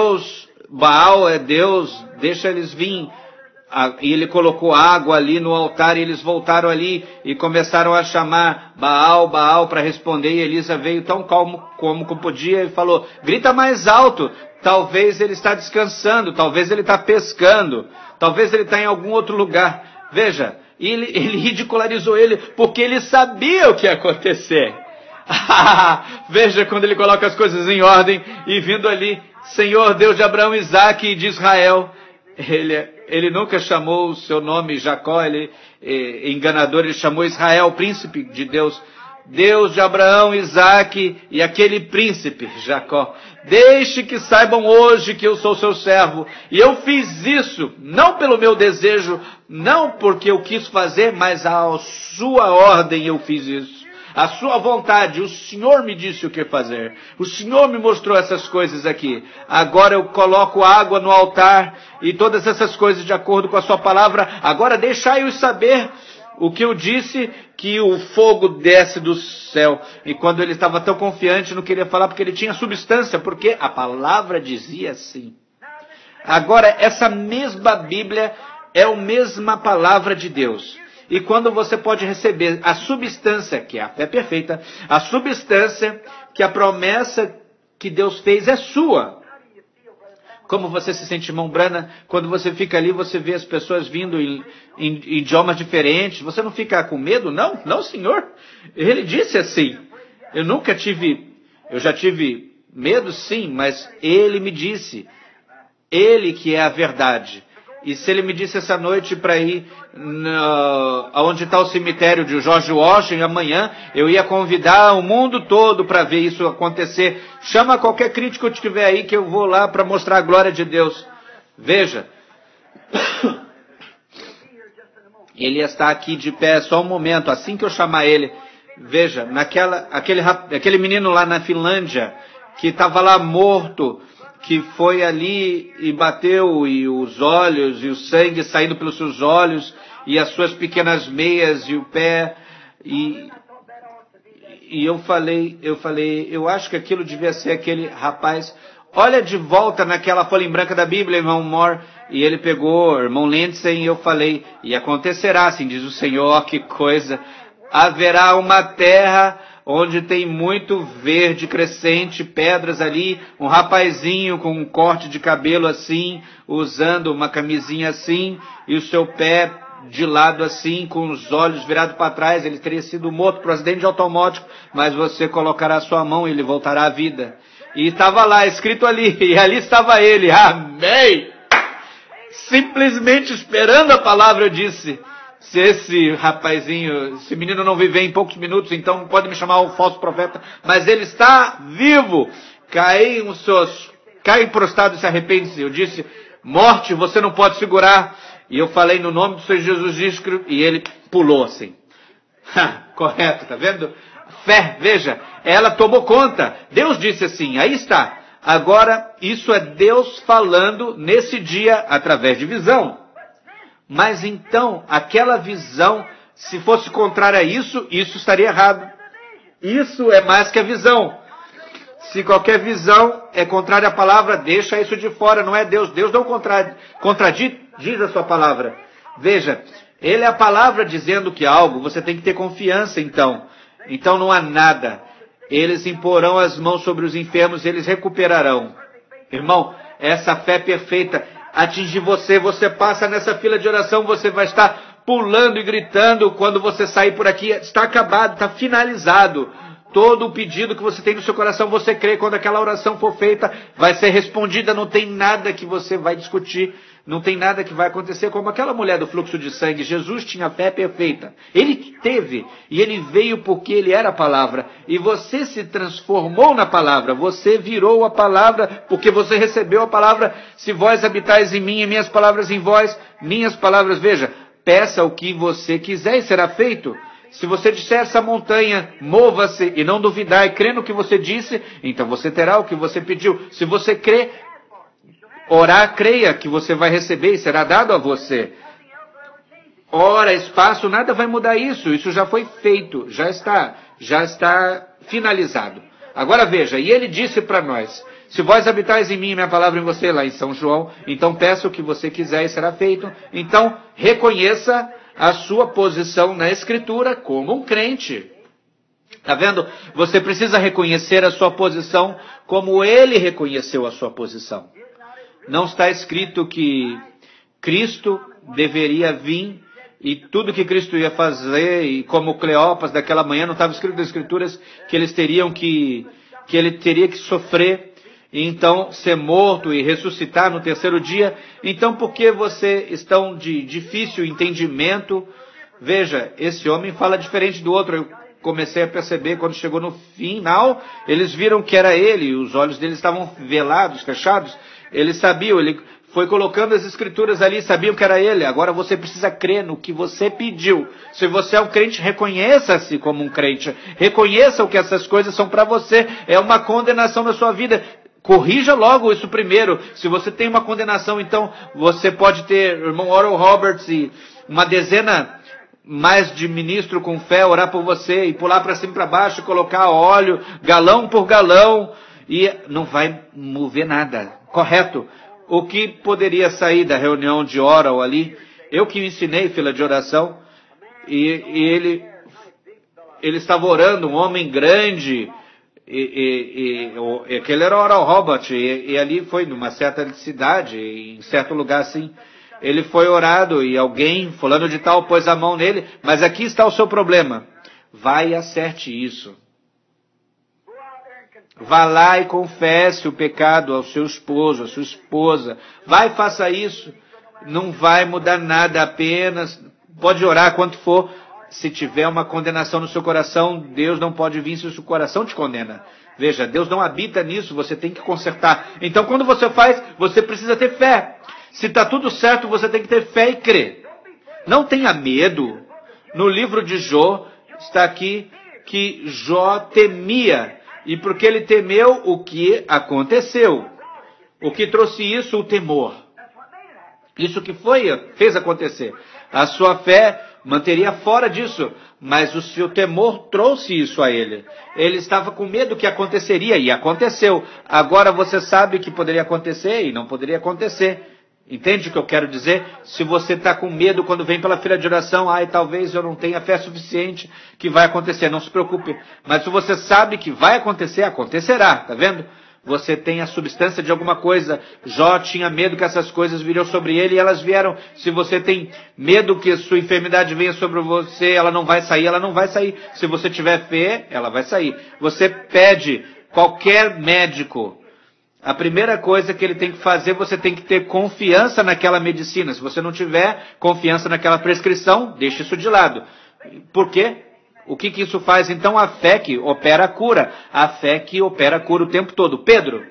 Baal é Deus, deixa eles vir. E ele colocou água ali no altar e eles voltaram ali e começaram a chamar Baal para responder. E Elisa veio tão calmo como podia e falou, grita mais alto, talvez ele está descansando, talvez ele está pescando, talvez ele está em algum outro lugar. Veja, ele ridicularizou ele porque ele sabia o que ia acontecer. Veja quando ele coloca as coisas em ordem e vindo ali, Senhor Deus de Abraão, Isaque e de Israel. Ele nunca chamou o seu nome Jacó, enganador, ele chamou Israel, príncipe de Deus. Deus de Abraão, Isaque e aquele príncipe, Jacó. Deixe que saibam hoje que eu sou seu servo. E eu fiz isso, não pelo meu desejo, não porque eu quis fazer, mas a sua ordem eu fiz isso. A sua vontade, o Senhor me disse o que fazer. O Senhor me mostrou essas coisas aqui. Agora eu coloco água no altar e todas essas coisas de acordo com a sua palavra. Agora deixai-os saber o que eu disse, que o fogo desce do céu. E quando ele estava tão confiante, não queria falar porque ele tinha substância, porque a palavra dizia assim. Agora, essa mesma Bíblia é a mesma palavra de Deus. E quando você pode receber a substância, que é a fé perfeita, a substância que a promessa que Deus fez é sua. Como você se sente, irmão Brana, quando você fica ali, você vê as pessoas vindo em idiomas diferentes, você não fica com medo? Não, não, Senhor. Ele disse assim, eu já tive medo sim, mas Ele me disse, Ele que é a verdade. E se Ele me disse essa noite para ir onde está o cemitério de George Washington amanhã, eu ia convidar o mundo todo para ver isso acontecer. Chama qualquer crítico que estiver aí que eu vou lá para mostrar a glória de Deus. Veja, ele está aqui de pé só um momento, assim que eu chamar ele. Veja, aquele menino lá na Finlândia, que estava lá morto, que foi ali e bateu, e os olhos, e o sangue saindo pelos seus olhos, e as suas pequenas meias, e o pé, e eu falei, eu acho que aquilo devia ser aquele rapaz. Olha de volta naquela folha em branca da Bíblia, irmão Moore, e ele pegou, irmão Lindsay, e eu falei, e acontecerá, assim diz o Senhor, que coisa, haverá uma terra onde tem muito verde crescente, pedras ali, um rapazinho com um corte de cabelo assim, usando uma camisinha assim, e o seu pé de lado assim, com os olhos virados para trás, ele teria sido morto por acidente de automóvel, mas você colocará a sua mão e ele voltará à vida. E estava lá, escrito ali, e ali estava ele, amém! Simplesmente esperando a palavra, eu disse, se esse rapazinho, esse menino não viver em poucos minutos, então pode me chamar o falso profeta, mas ele está vivo. Cai prostrado e se arrepende-se. Eu disse, morte, você não pode segurar. E eu falei no nome do Senhor Jesus Cristo, e ele pulou assim. Correto, tá vendo? Fé, veja, ela tomou conta. Deus disse assim, aí está. Agora, isso é Deus falando nesse dia através de visão. Mas então, aquela visão, se fosse contrária a isso, isso estaria errado. Isso é mais que a visão. Se qualquer visão é contrária à palavra, deixa isso de fora, não é Deus. Deus não contradiz a sua palavra. Veja, Ele é a palavra dizendo que algo, você tem que ter confiança então. Então não há nada. Eles imporão as mãos sobre os enfermos, eles recuperarão. Irmão, essa fé perfeita atingir você, você passa nessa fila de oração, você vai estar pulando e gritando quando você sair por aqui, está acabado, está finalizado. Todo o pedido que você tem no seu coração, você crê, quando aquela oração for feita, vai ser respondida, não tem nada que você vai discutir, não tem nada que vai acontecer, como aquela mulher do fluxo de sangue. Jesus tinha fé perfeita. Ele teve, e ele veio porque ele era a palavra. E você se transformou na palavra, você virou a palavra, porque você recebeu a palavra. Se vós habitais em mim e minhas palavras em vós, minhas palavras, veja, peça o que você quiser e será feito. Se você disser essa montanha, mova-se e não duvidar e crê no que você disse, então você terá o que você pediu. Se você crê, orar, creia que você vai receber e será dado a você. Hora, espaço, nada vai mudar isso. Isso já foi feito, já está finalizado. Agora veja, e ele disse para nós, se vós habitais em mim e minha palavra em você, lá em São João, então peça o que você quiser e será feito. Então reconheça a sua posição na Escritura como um crente. Está vendo? Você precisa reconhecer a sua posição como ele reconheceu a sua posição. Não está escrito que Cristo deveria vir e tudo que Cristo ia fazer, e como Cleopas daquela manhã, não estava escrito nas Escrituras que ele teria que sofrer, e então ser morto e ressuscitar no terceiro dia. Então por que você estão de difícil entendimento? Veja, esse homem fala diferente do outro. Eu comecei a perceber quando chegou no final, eles viram que era ele, os olhos deles estavam velados, fechados. Eles sabiam, ele foi colocando as Escrituras ali, sabiam que era ele. Agora você precisa crer no que você pediu. Se você é um crente, reconheça-se como um crente. Reconheça o que essas coisas são para você. É uma condenação na sua vida. Corrija logo isso primeiro. Se você tem uma condenação, então você pode ter, irmão Oral Roberts e uma dezena mais de ministro com fé, orar por você e pular para cima e para baixo, colocar óleo, galão por galão, e não vai mover nada. Correto? O que poderia sair da reunião de Oral ali? Eu que ensinei fila de oração, e ele estava orando, um homem grande, aquele era o Robert, e ali foi numa certa cidade, em certo lugar assim, ele foi orado e alguém, fulano de tal, pôs a mão nele, mas aqui está o seu problema. Vai e acerte isso. Vá lá e confesse o pecado ao seu esposo, à sua esposa. Vai e faça isso. Não vai mudar nada, apenas pode orar quanto for. Se tiver uma condenação no seu coração, Deus não pode vir se o seu coração te condena. Veja, Deus não habita nisso, você tem que consertar. Então, quando você faz, você precisa ter fé. Se está tudo certo, você tem que ter fé e crer. Não tenha medo. No livro de Jó, está aqui que Jó temia. E porque ele temeu, o que aconteceu? O que trouxe isso? O temor. Isso que fez acontecer. A sua fé manteria fora disso, mas o seu temor trouxe isso a ele. Ele estava com medo que aconteceria, e aconteceu. Agora você sabe que poderia acontecer e não poderia acontecer. Entende o que eu quero dizer? Se você está com medo quando vem pela fila de oração, talvez eu não tenha fé suficiente que vai acontecer, não se preocupe. Mas se você sabe que vai acontecer, acontecerá, tá vendo? Você tem a substância de alguma coisa. Jó tinha medo que essas coisas viriam sobre ele e elas vieram. Se você tem medo que sua enfermidade venha sobre você, ela não vai sair, ela não vai sair. Se você tiver fé, ela vai sair. Você pede qualquer médico. A primeira coisa que ele tem que fazer, você tem que ter confiança naquela medicina. Se você não tiver confiança naquela prescrição, deixe isso de lado. Por quê? O que isso faz? Então, a fé que opera a cura. A fé que opera a cura o tempo todo. Pedro,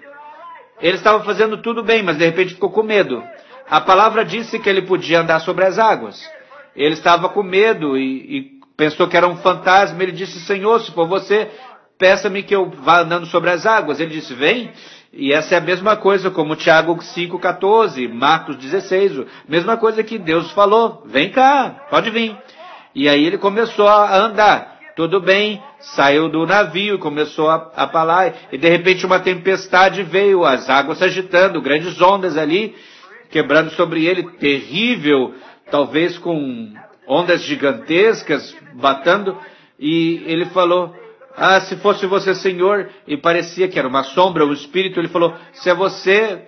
ele estava fazendo tudo bem, mas de repente ficou com medo. A palavra disse que ele podia andar sobre as águas. Ele estava com medo e pensou que era um fantasma. Ele disse, Senhor, se for você, peça-me que eu vá andando sobre as águas. Ele disse, vem. E essa é a mesma coisa como Tiago 5,14, Marcos 16, mesma coisa que Deus falou, vem cá, pode vir. E aí ele começou a andar, tudo bem, saiu do navio e começou a falar, e de repente uma tempestade veio, as águas se agitando, grandes ondas ali, quebrando sobre ele, terrível, talvez com ondas gigantescas, batendo, e ele falou, se fosse você, Senhor, e parecia que era uma sombra, um espírito, ele falou, se é você,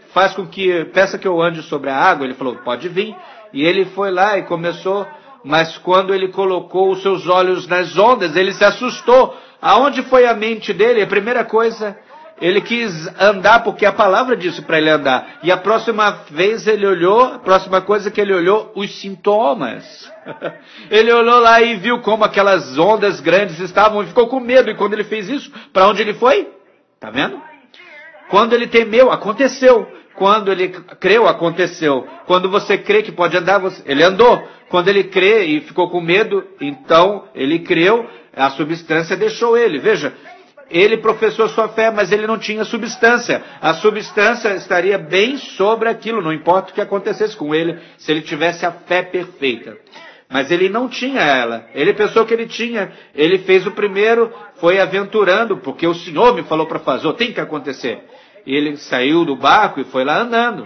peça que eu ande sobre a água. Ele falou, pode vir. E ele foi lá e começou, mas quando ele colocou os seus olhos nas ondas, ele se assustou. Aonde foi a mente dele? A primeira coisa, ele quis andar porque a palavra disse para ele andar. E a próxima vez ele olhou, a próxima coisa que ele olhou, os sintomas. Ele olhou lá e viu como aquelas ondas grandes estavam e ficou com medo. E quando ele fez isso, para onde ele foi? Tá vendo? Quando ele temeu, aconteceu. Quando ele creu, aconteceu. Quando você crê que pode andar, ele andou. Quando ele crê e ficou com medo, então ele creu, a substância deixou ele. Veja, ele professou sua fé, mas ele não tinha substância. A substância estaria bem sobre aquilo, não importa o que acontecesse com ele, se ele tivesse a fé perfeita. Mas ele não tinha ela. Ele pensou que ele tinha. Ele fez o primeiro, foi aventurando, porque o Senhor me falou para fazer, tem que acontecer. Ele saiu do barco e foi lá andando.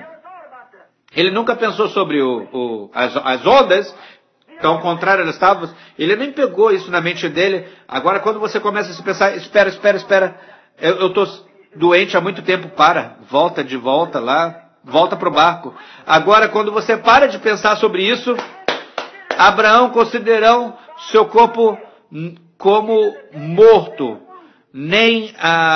Ele nunca pensou sobre as ondas, então ao contrário, elas estavam. Ele nem pegou isso na mente dele. Agora, quando você começa a se pensar, espera. Eu estou doente há muito tempo, volta de volta lá, volta para o barco. Agora, quando você para de pensar sobre isso, Abraão considerou seu corpo como morto. Nem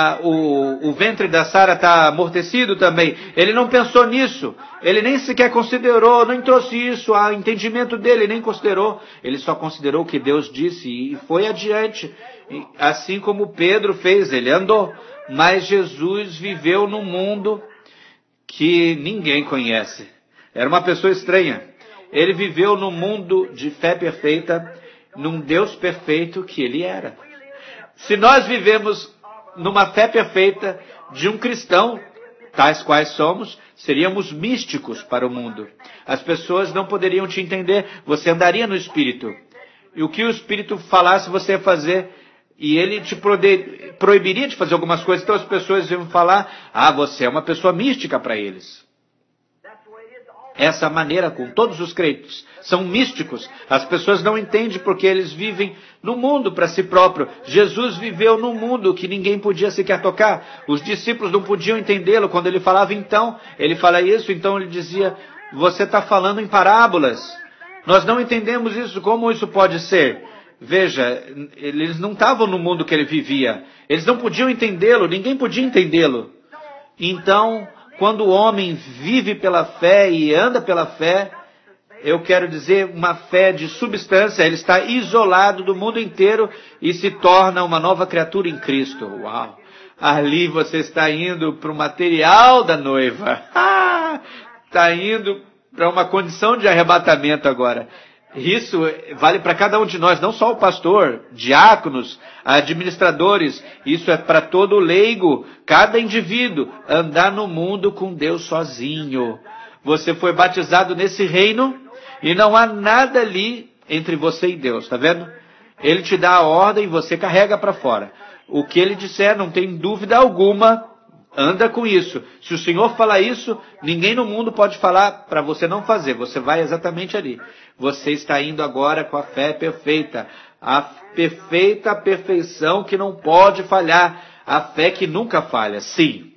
o ventre da Sara está amortecido também. Ele não pensou nisso. Ele nem sequer considerou, nem trouxe isso ao entendimento dele, nem considerou. Ele só considerou o que Deus disse e foi adiante. E, assim como Pedro fez, ele andou. Mas Jesus viveu num mundo que ninguém conhece. Era uma pessoa estranha. Ele viveu num mundo de fé perfeita, num Deus perfeito que ele era. Se nós vivemos numa fé perfeita de um cristão, tais quais somos, seríamos místicos para o mundo. As pessoas não poderiam te entender, você andaria no Espírito. E o que o Espírito falasse, você ia fazer, e ele te proibiria de fazer algumas coisas, então as pessoas iam falar, você é uma pessoa mística para eles. essa maneira com todos os crentes. São místicos. As pessoas não entendem porque eles vivem no mundo para si próprio. Jesus viveu num mundo que ninguém podia sequer tocar. Os discípulos não podiam entendê-lo. Quando ele falava então, ele fala isso, então ele dizia, você está falando em parábolas. Nós não entendemos isso, como isso pode ser? Veja, eles não estavam no mundo que ele vivia. Eles não podiam entendê-lo, ninguém podia entendê-lo. Então, quando o homem vive pela fé e anda pela fé, eu quero dizer uma fé de substância, ele está isolado do mundo inteiro e se torna uma nova criatura em Cristo. Uau! Ali você está indo para o material da noiva. Está indo para uma condição de arrebatamento agora. Isso vale para cada um de nós, não só o pastor, diáconos, administradores. Isso é para todo leigo, cada indivíduo, andar no mundo com Deus sozinho. Você foi batizado nesse reino e não há nada ali entre você e Deus, tá vendo? Ele te dá a ordem e você carrega para fora. O que ele disser, não tem dúvida alguma, anda com isso. Se o Senhor falar isso, ninguém no mundo pode falar para você não fazer. Você vai exatamente ali. Você está indo agora com a fé perfeita. A perfeita perfeição que não pode falhar. A fé que nunca falha. Sim.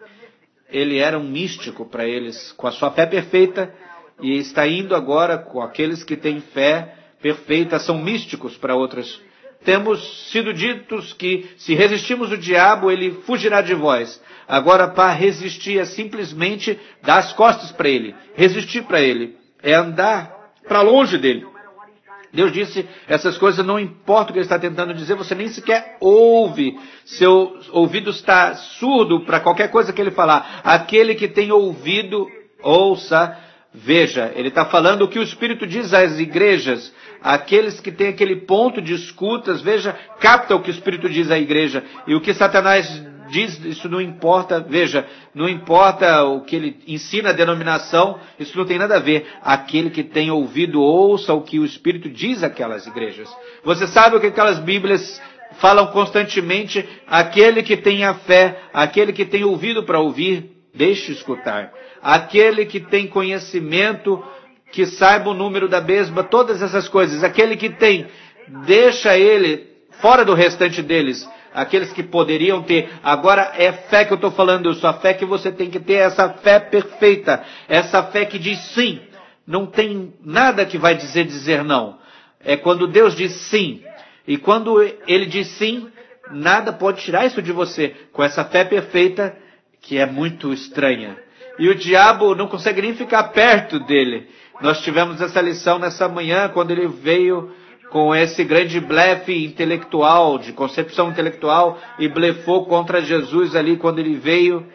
Ele era um místico para eles, com a sua fé perfeita. E está indo agora com aqueles que têm fé perfeita. São místicos para outras. Temos sido ditos que se resistimos o diabo, ele fugirá de vós. Agora, para resistir é simplesmente dar as costas para ele. Resistir para ele é andar para longe dele. Deus disse, essas coisas não importa o que ele está tentando dizer, você nem sequer ouve. Seu ouvido está surdo para qualquer coisa que ele falar. Aquele que tem ouvido, ouça. Veja, ele está falando o que o Espírito diz às igrejas. Aqueles que têm aquele ponto de escutas, veja, capta o que o Espírito diz à igreja. E o que Satanás diz, isso não importa, veja, não importa o que ele ensina a denominação, isso não tem nada a ver. Aquele que tem ouvido, ouça o que o Espírito diz àquelas igrejas. Você sabe o que aquelas Bíblias falam constantemente? Aquele que tem a fé, aquele que tem ouvido para ouvir, deixe escutar. Aquele que tem conhecimento, que saiba o número da besma, todas essas coisas. Aquele que tem, deixa ele fora do restante deles. Aqueles que poderiam ter. Agora é fé que eu estou falando, isso. A fé que você tem que ter, essa fé perfeita. Essa fé que diz sim. Não tem nada que vai dizer não. É quando Deus diz sim. E quando Ele diz sim, nada pode tirar isso de você. Com essa fé perfeita, que é muito estranha. E o diabo não consegue nem ficar perto dele. Nós tivemos essa lição nessa manhã, quando ele veio com esse grande blefe intelectual, de concepção intelectual, e blefou contra Jesus ali quando ele veio.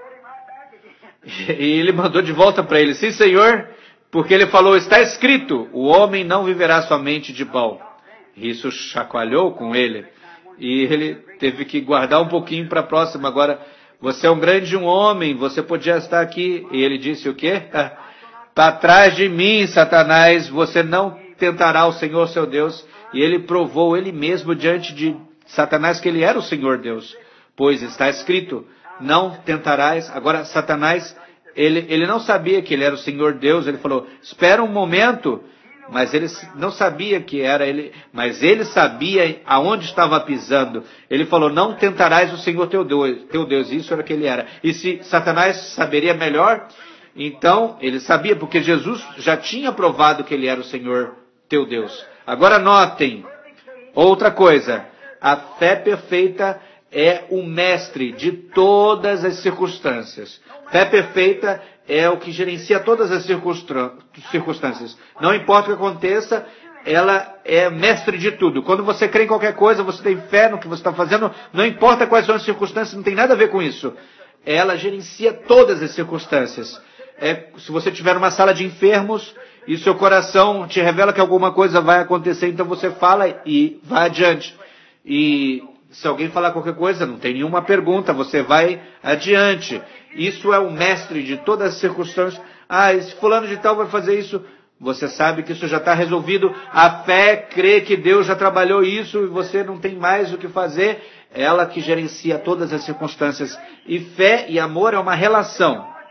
E ele mandou de volta para ele, sim, Senhor, porque ele falou, está escrito, o homem não viverá somente de pão. Isso chacoalhou com ele. E ele teve que guardar um pouquinho para a próxima. Agora, você é um grande homem, você podia estar aqui. E ele disse o quê? Para trás de mim, Satanás, você não tentará o Senhor seu Deus. E ele provou ele mesmo diante de Satanás que ele era o Senhor Deus. Pois está escrito, não tentarás. Agora, Satanás, ele não sabia que ele era o Senhor Deus. Ele falou, espera um momento. Mas ele não sabia que era ele, mas ele sabia aonde estava pisando. Ele falou, não tentarás o Senhor teu Deus. Isso era o que ele era. E se Satanás saberia melhor, então ele sabia, porque Jesus já tinha provado que ele era o Senhor teu Deus. Agora notem, outra coisa, a fé perfeita é o mestre de todas as circunstâncias. Fé perfeita é o que gerencia todas as circunstâncias. Não importa o que aconteça, ela é mestre de tudo. Quando você crê em qualquer coisa, você tem fé no que você está fazendo, não importa quais são as circunstâncias, não tem nada a ver com isso. Ela gerencia todas as circunstâncias. Se você tiver uma sala de enfermos e seu coração te revela que alguma coisa vai acontecer, então você fala e vai adiante. E se alguém falar qualquer coisa, não tem nenhuma pergunta, você vai adiante. Isso é o mestre de todas as circunstâncias. Esse fulano de tal vai fazer isso. Você sabe que isso já está resolvido. A fé crê que Deus já trabalhou isso e você não tem mais o que fazer. Ela que gerencia todas as circunstâncias. E fé e amor é uma relação.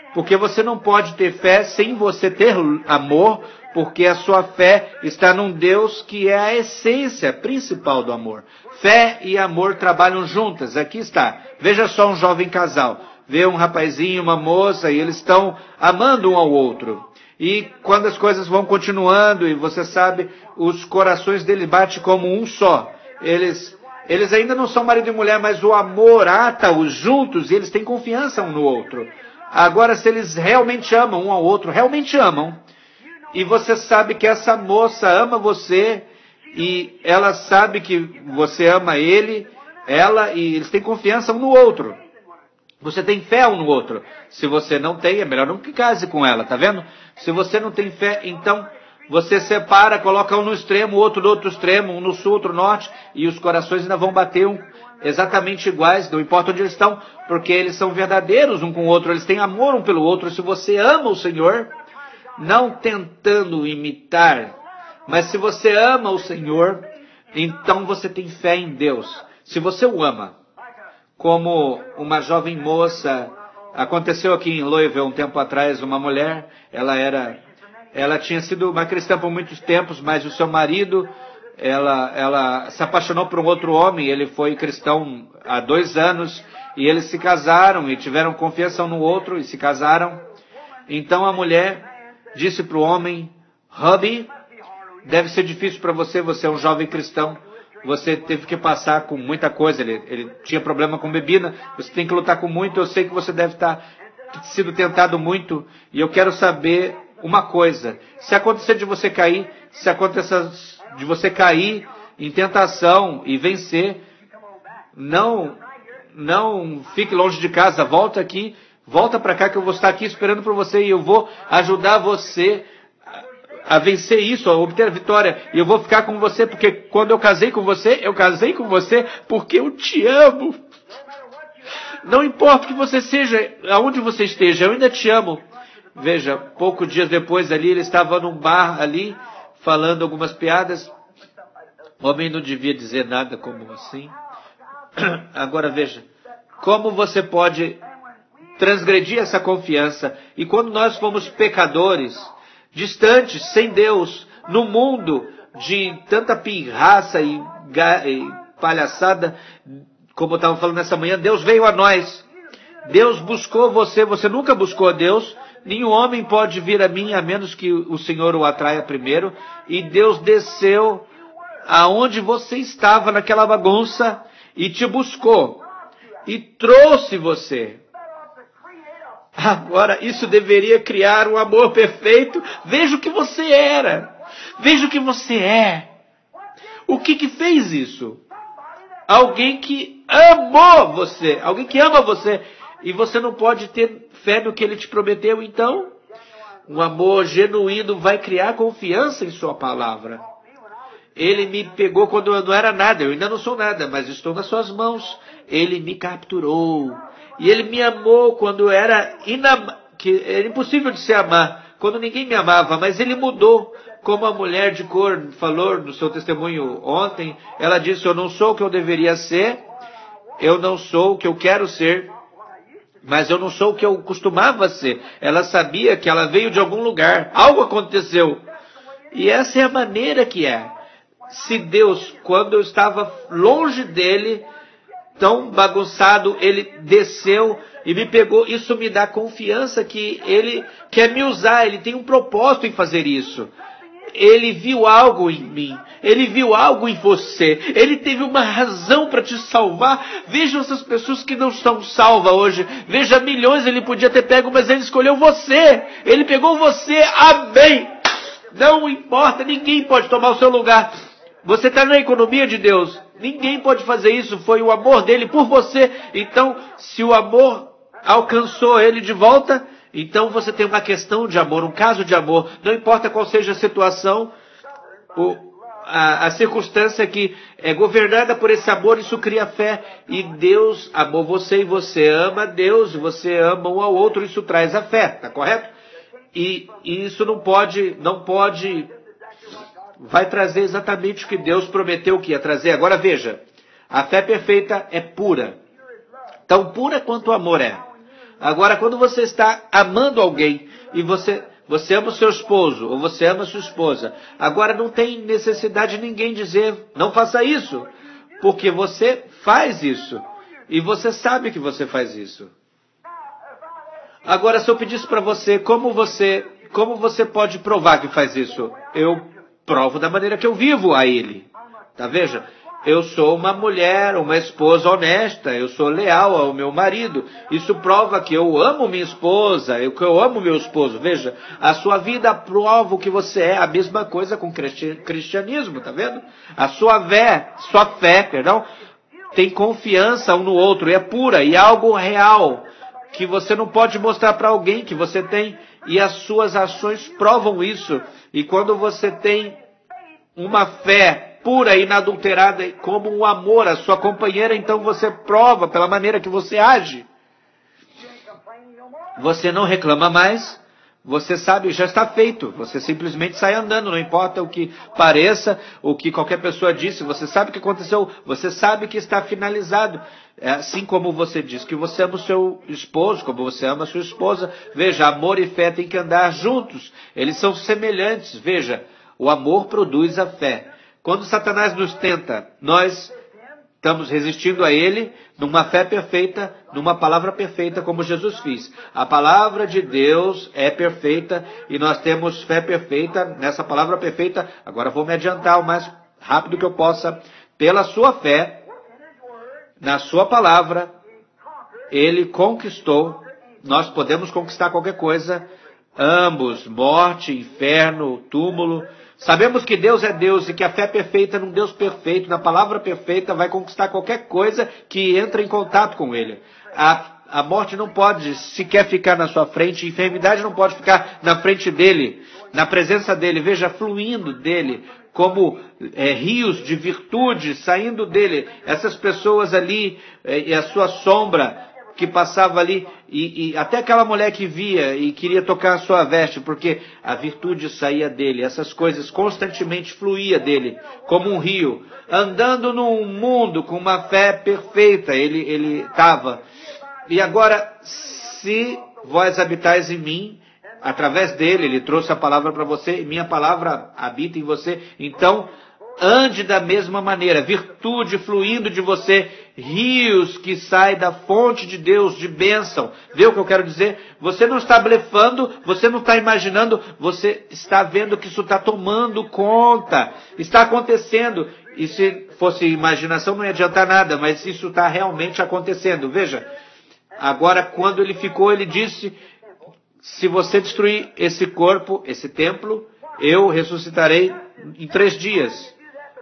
Porque você não pode ter fé sem você ter amor, porque a sua fé está num Deus que é a essência principal do amor. Fé e amor trabalham juntas. Aqui está. Veja só um jovem casal. Vê um rapazinho, uma moça, e eles estão amando um ao outro. E quando as coisas vão continuando, e você sabe, os corações deles batem como um só. Eles ainda não são marido e mulher, mas o amor ata-os juntos e eles têm confiança um no outro. Agora, se eles realmente amam um ao outro, realmente amam, e você sabe que essa moça ama você, e ela sabe que você ama ela, e eles têm confiança um no outro. Você tem fé um no outro. Se você não tem, é melhor não que case com ela, tá vendo? Se você não tem fé, então você separa, coloca um no extremo, o outro no outro extremo, um no sul, outro no norte, e os corações ainda vão bater exatamente iguais, não importa onde eles estão, porque eles são verdadeiros um com o outro, eles têm amor um pelo outro. Se você ama o Senhor, não tentando imitar, mas se você ama o Senhor, então você tem fé em Deus. Se você o ama, como uma jovem moça, aconteceu aqui em Louisville um tempo atrás, uma mulher, ela tinha sido uma cristã por muitos tempos, mas o seu marido, ela se apaixonou por um outro homem, ele foi cristão há 2 anos, e eles se casaram, e tiveram confiança um no outro, e se casaram. Então a mulher disse para o homem, Hubby, deve ser difícil para você, você é um jovem cristão, você teve que passar com muita coisa, ele tinha problema com bebida, você tem que lutar com muito, eu sei que você deve estar sido tentado muito, e eu quero saber uma coisa, se acontecer de você cair, se acontecer de você cair em tentação e vencer, não fique longe de casa, volta aqui, volta para cá que eu vou estar aqui esperando por você e eu vou ajudar você a vencer isso, a obter a vitória. E eu vou ficar com você porque quando eu casei com você porque eu te amo. Não importa o que você seja, aonde você esteja, eu ainda te amo. Veja, poucos dias depois ali, ele estava num bar ali, falando algumas piadas. O homem não devia dizer nada como assim. Agora veja, como você pode transgredir essa confiança? E quando nós fomos pecadores, distantes, sem Deus, no mundo de tanta pirraça e palhaçada, como eu estava falando nessa manhã, Deus veio a nós. Deus buscou você, você nunca buscou a Deus. Nenhum homem pode vir a mim a menos que o Senhor o atraia primeiro. E Deus desceu aonde você estava naquela bagunça e te buscou e trouxe você. Agora, isso deveria criar um amor perfeito. Veja o que você era. Veja o que você é. O que fez isso? Alguém que amou você. Alguém que ama você. E você não pode ter fé no que ele te prometeu, então? Um amor genuíno vai criar confiança em sua palavra. Ele me pegou quando eu não era nada. Eu ainda não sou nada, mas estou nas suas mãos. Ele me capturou. E ele me amou quando era impossível de se amar, quando ninguém me amava, mas ele mudou. Como a mulher de cor falou no seu testemunho ontem, ela disse, eu não sou o que eu deveria ser, eu não sou o que eu quero ser, mas eu não sou o que eu costumava ser. Ela sabia que ela veio de algum lugar, algo aconteceu. E essa é a maneira que é. Se Deus, quando eu estava longe dele, tão bagunçado, ele desceu e me pegou. Isso me dá confiança que ele quer me usar, ele tem um propósito em fazer isso. Ele viu algo em mim, ele viu algo em você, ele teve uma razão para te salvar. Vejam essas pessoas que não estão salvas hoje, veja milhões ele podia ter pego, mas ele escolheu você, ele pegou você, amém. Não importa, ninguém pode tomar o seu lugar. Você está na economia de Deus. Ninguém pode fazer isso. Foi o amor dele por você. Então, se o amor alcançou ele de volta, então você tem uma questão de amor, um caso de amor. Não importa qual seja a situação, a circunstância que é governada por esse amor, isso cria fé. E Deus amou você e você ama Deus, e você ama um ao outro, isso traz a fé. Está correto? E isso não pode, vai trazer exatamente o que Deus prometeu que ia trazer. Agora veja, a fé perfeita é pura. Tão pura quanto o amor é. Agora, quando você está amando alguém e você ama o seu esposo ou você ama a sua esposa, agora não tem necessidade de ninguém dizer, não faça isso, porque você faz isso e você sabe que você faz isso. Agora, se eu pedisse para você, como você pode provar que faz isso? Eu provo da maneira que eu vivo a ele. Tá, veja? Eu sou uma mulher, uma esposa honesta, eu sou leal ao meu marido. Isso prova que eu amo minha esposa, que eu amo meu esposo. Veja, a sua vida prova o que você é. A mesma coisa com o cristianismo, tá vendo? A sua fé, tem confiança um no outro, e é pura, e é algo real, que você não pode mostrar para alguém que você tem, e as suas ações provam isso. E quando você tem uma fé pura e inadulterada, como um amor à sua companheira, então você prova pela maneira que você age. Você não reclama mais, você sabe, já está feito, você simplesmente sai andando, não importa o que pareça, o que qualquer pessoa disse, você sabe o que aconteceu, você sabe que está finalizado. Assim como você diz que você ama o seu esposo, como você ama a sua esposa, veja, amor e fé têm que andar juntos, eles são semelhantes, veja, o amor produz a fé. Quando Satanás nos tenta, nós estamos resistindo a ele numa fé perfeita, numa palavra perfeita, como Jesus fez. A palavra de Deus é perfeita e nós temos fé perfeita nessa palavra perfeita. Agora vou me adiantar o mais rápido que eu possa. Pela sua fé, na sua palavra, ele conquistou. Nós podemos conquistar qualquer coisa. Ambos, morte, inferno, túmulo. Sabemos que Deus é Deus e que a fé perfeita num Deus perfeito, na palavra perfeita, vai conquistar qualquer coisa que entra em contato com Ele. A morte não pode sequer ficar na sua frente, a enfermidade não pode ficar na frente dEle, na presença dEle, veja, fluindo dEle, como rios de virtude saindo dEle. Essas pessoas ali, e a sua sombra que passava ali, e até aquela mulher que via e queria tocar a sua veste, porque a virtude saía dele, essas coisas constantemente fluía dele, como um rio, andando num mundo com uma fé perfeita, ele estava. E agora, se vós habitais em mim, através dele, ele trouxe a palavra para você, e minha palavra habita em você, então ande da mesma maneira, virtude fluindo de você, rios que saem da fonte de Deus, de bênção. Vê o que eu quero dizer? Você não está blefando, você não está imaginando, você está vendo que isso está tomando conta, está acontecendo. E se fosse imaginação não ia adiantar nada, mas isso está realmente acontecendo. Veja, agora quando ele ficou, ele disse, se você destruir esse corpo, esse templo, eu ressuscitarei em 3 dias.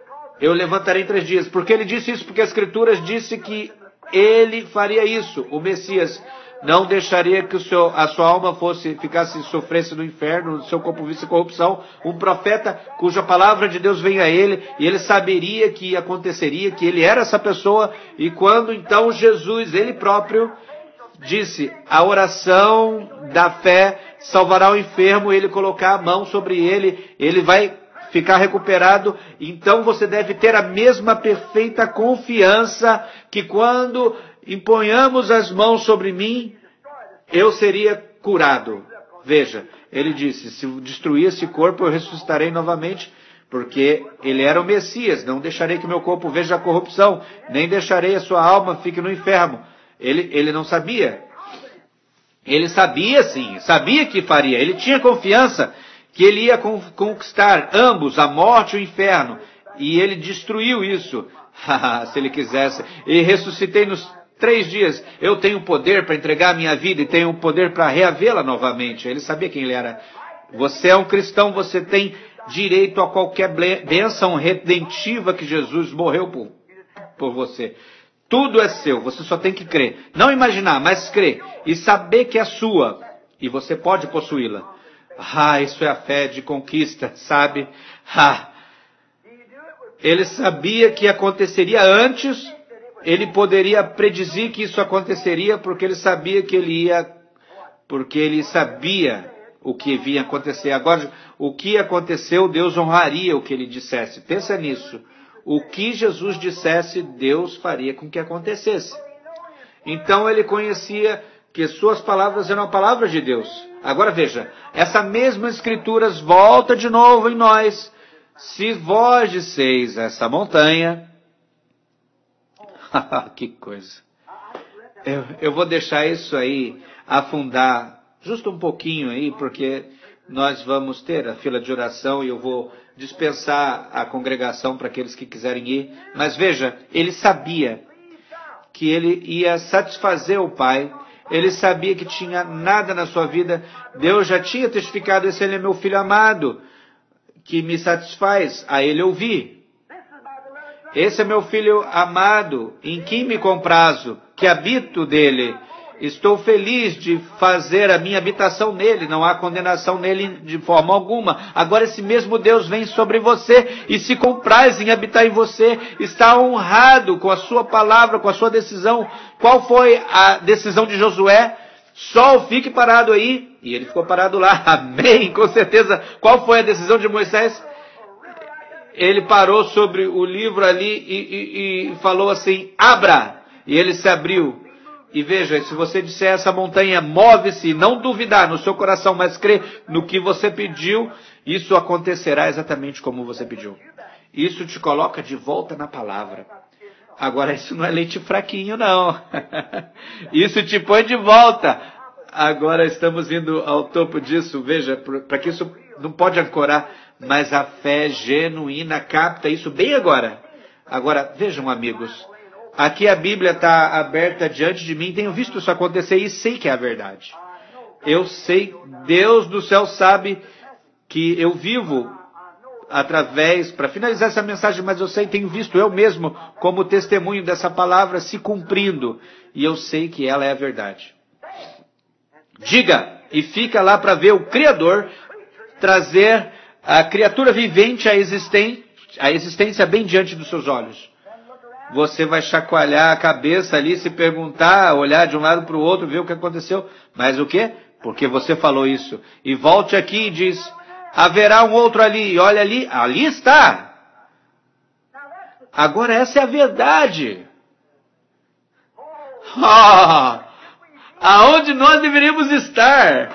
Eu levantarei em 3 dias. Por que ele disse isso? Porque a Escritura disse que ele faria isso. O Messias não deixaria que a sua alma sofresse no inferno, o seu corpo visse corrupção. Um profeta cuja palavra de Deus vem a ele, e ele saberia que aconteceria, que ele era essa pessoa. E quando então Jesus, ele próprio, disse, a oração da fé salvará o enfermo, ele colocar a mão sobre ele, ele vai ficar recuperado. Então você deve ter a mesma perfeita confiança que quando imponhamos as mãos sobre mim, eu seria curado. Veja, ele disse, se destruir esse corpo, eu ressuscitarei novamente, porque ele era o Messias. Não deixarei que meu corpo veja a corrupção, nem deixarei a sua alma fique no inferno. Ele não sabia. Ele sabia sim, sabia que faria. Ele tinha confiança que ele ia conquistar ambos, a morte e o inferno. E ele destruiu isso. Se ele quisesse. E ressuscitei nos 3 dias. Eu tenho poder para entregar a minha vida e tenho poder para reavê-la novamente. Ele sabia quem ele era. Você é um cristão, você tem direito a qualquer bênção redentiva que Jesus morreu por você. Tudo é seu, você só tem que crer. Não imaginar, mas crer. E saber que é sua. E você pode possuí-la. Isso é a fé de conquista, sabe? Ele sabia que aconteceria antes. Ele poderia predizer que isso aconteceria porque ele sabia que porque ele sabia o que vinha acontecer. Agora, o que aconteceu, Deus honraria o que ele dissesse. Pensa nisso. O que Jesus dissesse, Deus faria com que acontecesse. Então ele conhecia que suas palavras eram a palavra de Deus. Agora veja, essa mesma escritura volta de novo em nós. Se vós disseis essa montanha... Que coisa. Eu vou deixar isso aí afundar justo um pouquinho aí, porque nós vamos ter a fila de oração e eu vou dispensar a congregação para aqueles que quiserem ir. Mas veja, ele sabia que ele ia satisfazer o Pai. Ele sabia que tinha nada na sua vida. Deus já tinha testificado: esse ele é meu filho amado, que me satisfaz. A ele ouvi. Esse é meu filho amado, em quem me comprazo, que habito dele. Estou feliz de fazer a minha habitação nele, não há condenação nele de forma alguma. Agora esse mesmo Deus vem sobre você e se compraz em habitar em você, está honrado com a sua palavra, com a sua decisão. Qual foi a decisão de Josué? Sol, fique parado aí. E ele ficou parado lá, amém, com certeza. Qual foi a decisão de Moisés? Ele parou sobre o livro ali e falou assim: abra, e ele se abriu. E veja, se você disser essa montanha, move-se, não duvidar no seu coração, mas crer no que você pediu, isso acontecerá exatamente como você pediu. Isso te coloca de volta na palavra. Agora, isso não é leite fraquinho, não. Isso te põe de volta. Agora estamos indo ao topo disso. Veja, para que isso não pode ancorar, mas a fé genuína capta isso bem agora. Agora, vejam, amigos. Aqui a Bíblia está aberta diante de mim, tenho visto isso acontecer e sei que é a verdade. Eu sei, Deus do céu sabe que eu vivo através, para finalizar essa mensagem, mas eu sei, tenho visto eu mesmo como testemunho dessa palavra se cumprindo. E eu sei que ela é a verdade. Diga, e fica lá para ver o Criador trazer a criatura vivente à existência bem diante dos seus olhos. Você vai chacoalhar a cabeça ali, se perguntar, olhar de um lado para o outro, ver o que aconteceu. Mas o quê? Porque você falou isso. E volte aqui e diz: haverá um outro ali. E olha ali, ali está. Agora essa é a verdade. Aonde nós deveríamos estar?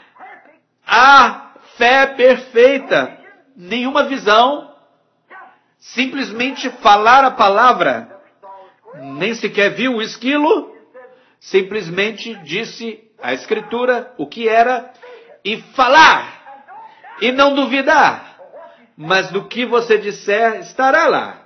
A fé perfeita. Nenhuma visão. Simplesmente falar a palavra, nem sequer viu o esquilo, simplesmente disse a Escritura o que era, e falar, e não duvidar, mas do que você disser, estará lá.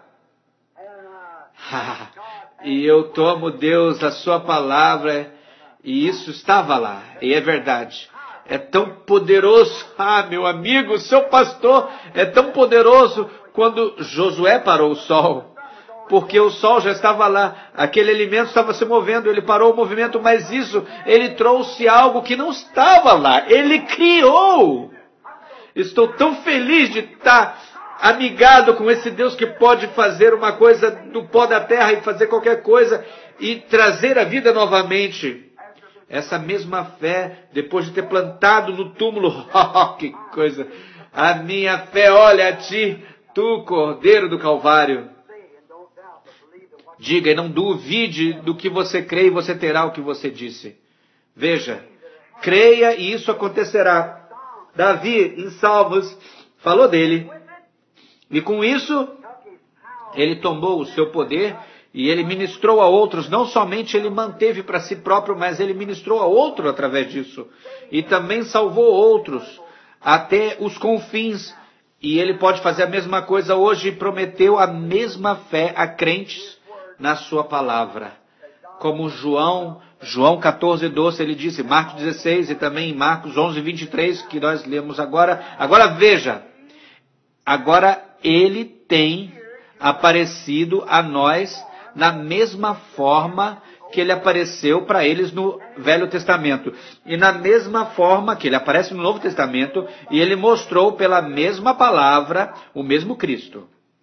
E eu tomo, Deus, a sua palavra, e isso estava lá, e é verdade. É tão poderoso, meu amigo, seu pastor, é tão poderoso quando Josué parou o sol, porque o sol já estava lá, aquele alimento estava se movendo, ele parou o movimento, mas isso, ele trouxe algo que não estava lá, ele criou. Estou tão feliz de estar amigado com esse Deus que pode fazer uma coisa do pó da terra e fazer qualquer coisa e trazer a vida novamente. Essa mesma fé, depois de ter plantado no túmulo, que coisa, a minha fé olha a ti, tu, Cordeiro do Calvário. Diga e não duvide do que você crê e você terá o que você disse. Veja, creia e isso acontecerá. Davi, em Salmos, falou dele. E com isso, ele tomou o seu poder e ele ministrou a outros. Não somente ele manteve para si próprio, mas ele ministrou a outro através disso. E também salvou outros até os confins. E ele pode fazer a mesma coisa hoje e prometeu a mesma fé a crentes na sua palavra. Como João 14:12, ele disse, Marcos 16 e também em Marcos 11:23, que nós lemos agora. Agora veja, agora ele tem aparecido a nós na mesma forma que ele apareceu para eles no Velho Testamento. E na mesma forma que ele aparece no Novo Testamento, e ele mostrou pela mesma palavra o mesmo Cristo.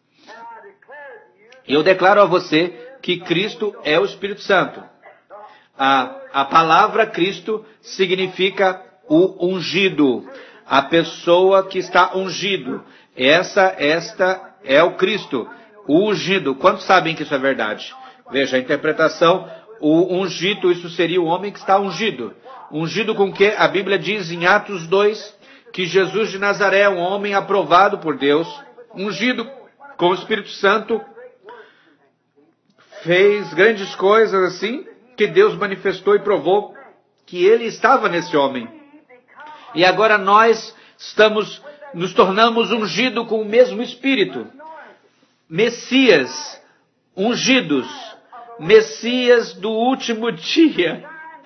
Eu declaro a você que Cristo é o Espírito Santo. A palavra Cristo significa o ungido, a pessoa que está ungido. Esta é o Cristo, o ungido. Quantos sabem que isso é verdade? Veja, a interpretação, O ungido, isso seria o homem que está ungido. Ungido com que a Bíblia diz em Atos 2 que Jesus de Nazaré é um homem aprovado por Deus, ungido com o Espírito Santo, fez grandes coisas assim, que Deus manifestou e provou que ele estava nesse homem. E agora nós nos tornamos ungidos com o mesmo Espírito. Messias, ungidos, Messias do último dia,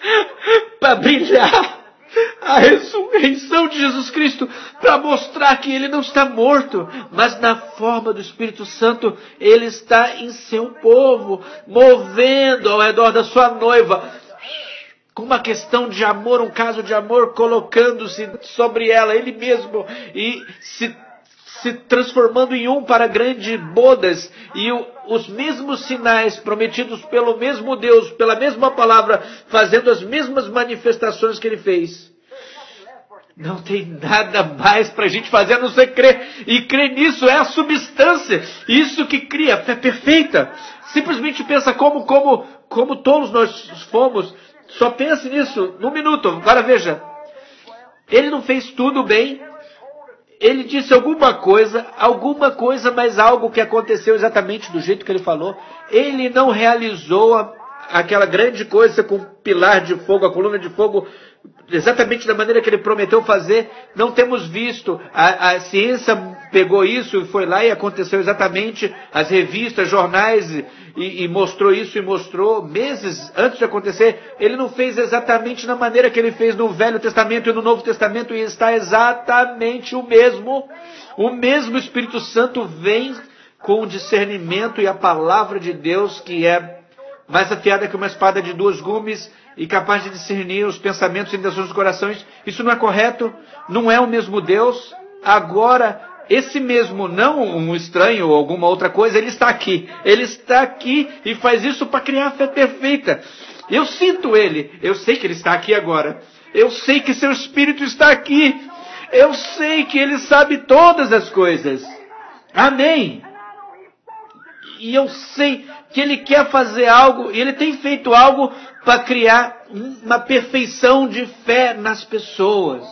para brilhar a ressurreição de Jesus Cristo, para mostrar que Ele não está morto, mas na forma do Espírito Santo, Ele está em seu povo, movendo ao redor da sua noiva, com uma questão de amor, um caso de amor, colocando-se sobre ela, Ele mesmo, e se transformando em um para grandes bodas, e os mesmos sinais prometidos pelo mesmo Deus, pela mesma palavra, fazendo as mesmas manifestações que Ele fez. Não tem nada mais para a gente fazer a não ser crer, e crer nisso é a substância, isso que cria a fé perfeita. Simplesmente pensa como tolos nós fomos, só pense nisso, num minuto. Agora veja, Ele não fez tudo bem, Ele disse alguma coisa, mas algo que aconteceu exatamente do jeito que Ele falou. Ele não realizou aquela grande coisa com o pilar de fogo, a coluna de fogo, exatamente da maneira que Ele prometeu fazer. Não temos visto. A ciência pegou isso e foi lá e aconteceu exatamente. As revistas, jornais, e mostrou isso e mostrou meses antes de acontecer. Ele não fez exatamente na maneira que Ele fez no Velho Testamento e no Novo Testamento, e está exatamente o mesmo. O mesmo Espírito Santo vem com o discernimento e a palavra de Deus, que é mais afiada que uma espada de 2 gumes e capaz de discernir os pensamentos e intenções dos corações. Isso não é correto, não é o mesmo Deus. Agora, esse mesmo, não um estranho ou alguma outra coisa, Ele está aqui. Ele está aqui e faz isso para criar a fé perfeita. Eu sinto Ele, eu sei que Ele está aqui agora. Eu sei que Seu Espírito está aqui. Eu sei que Ele sabe todas as coisas. Amém. E eu sei que Ele quer fazer algo, e Ele tem feito algo para criar uma perfeição de fé nas pessoas.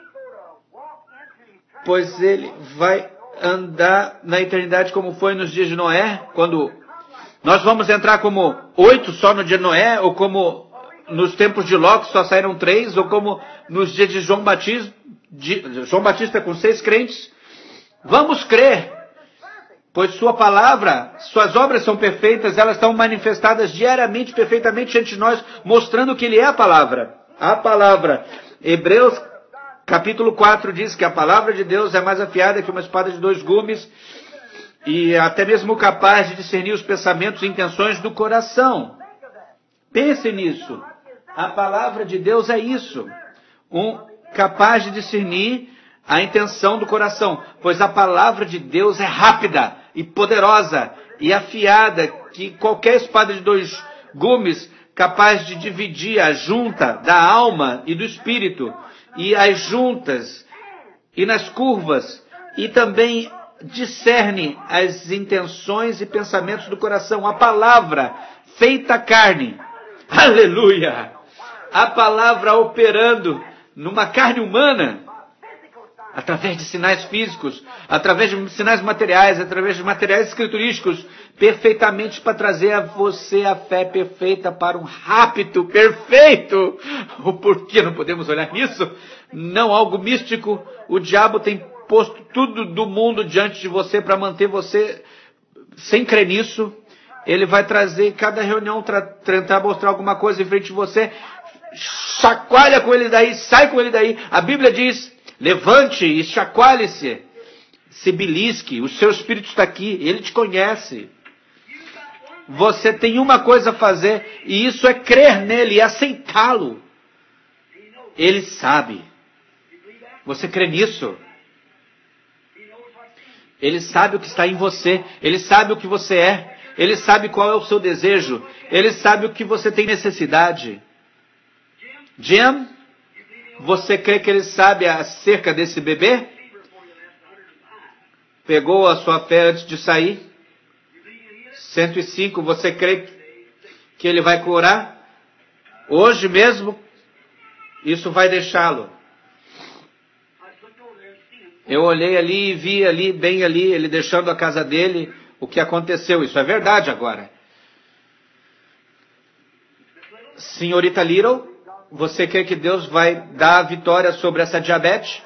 Pois Ele vai andar na eternidade como foi nos dias de Noé, quando nós vamos entrar como 8 só no dia de Noé, ou como nos tempos de Ló, que só saíram 3, ou como nos dias de João Batista com 6 crentes. Vamos crer, pois Sua palavra, Suas obras são perfeitas, elas estão manifestadas diariamente, perfeitamente ante nós, mostrando que Ele é a palavra. A palavra. Hebreus capítulo 4 diz que a palavra de Deus é mais afiada que uma espada de 2 gumes, e até mesmo capaz de discernir os pensamentos e intenções do coração. Pense nisso. A palavra de Deus é isso. Capaz de discernir a intenção do coração, pois a palavra de Deus é rápida e poderosa e afiada, que qualquer espada de 2 gumes, capaz de dividir a junta da alma e do espírito, e as juntas e nas curvas, e também discerne as intenções e pensamentos do coração. A palavra feita carne, aleluia, a palavra operando numa carne humana, através de sinais físicos, através de sinais materiais, através de materiais escriturísticos, perfeitamente para trazer a você a fé perfeita para um rapto perfeito. Por que não podemos olhar nisso? Não algo místico. O diabo tem posto tudo do mundo diante de você para manter você sem crer nisso. Ele vai trazer cada reunião, tentar mostrar alguma coisa em frente de você. Chacoalha com ele daí, sai com ele daí. A Bíblia diz: levante e chacoalhe-se, se belisque, o seu Espírito está aqui, Ele te conhece. Você tem uma coisa a fazer, e isso é crer nele e aceitá-lo. Ele sabe. Você crê nisso? Ele sabe o que está em você, Ele sabe o que você é, Ele sabe qual é o seu desejo, Ele sabe o que você tem necessidade. Jim, você crê que Ele sabe acerca desse bebê? Pegou a sua fé antes de sair? 105, você crê que Ele vai curar? Hoje mesmo, isso vai deixá-lo. Eu olhei ali e vi ali, bem ali, ele deixando a casa dele, o que aconteceu. Isso é verdade agora. Senhorita Little, você crê que Deus vai dar a vitória sobre essa diabetes?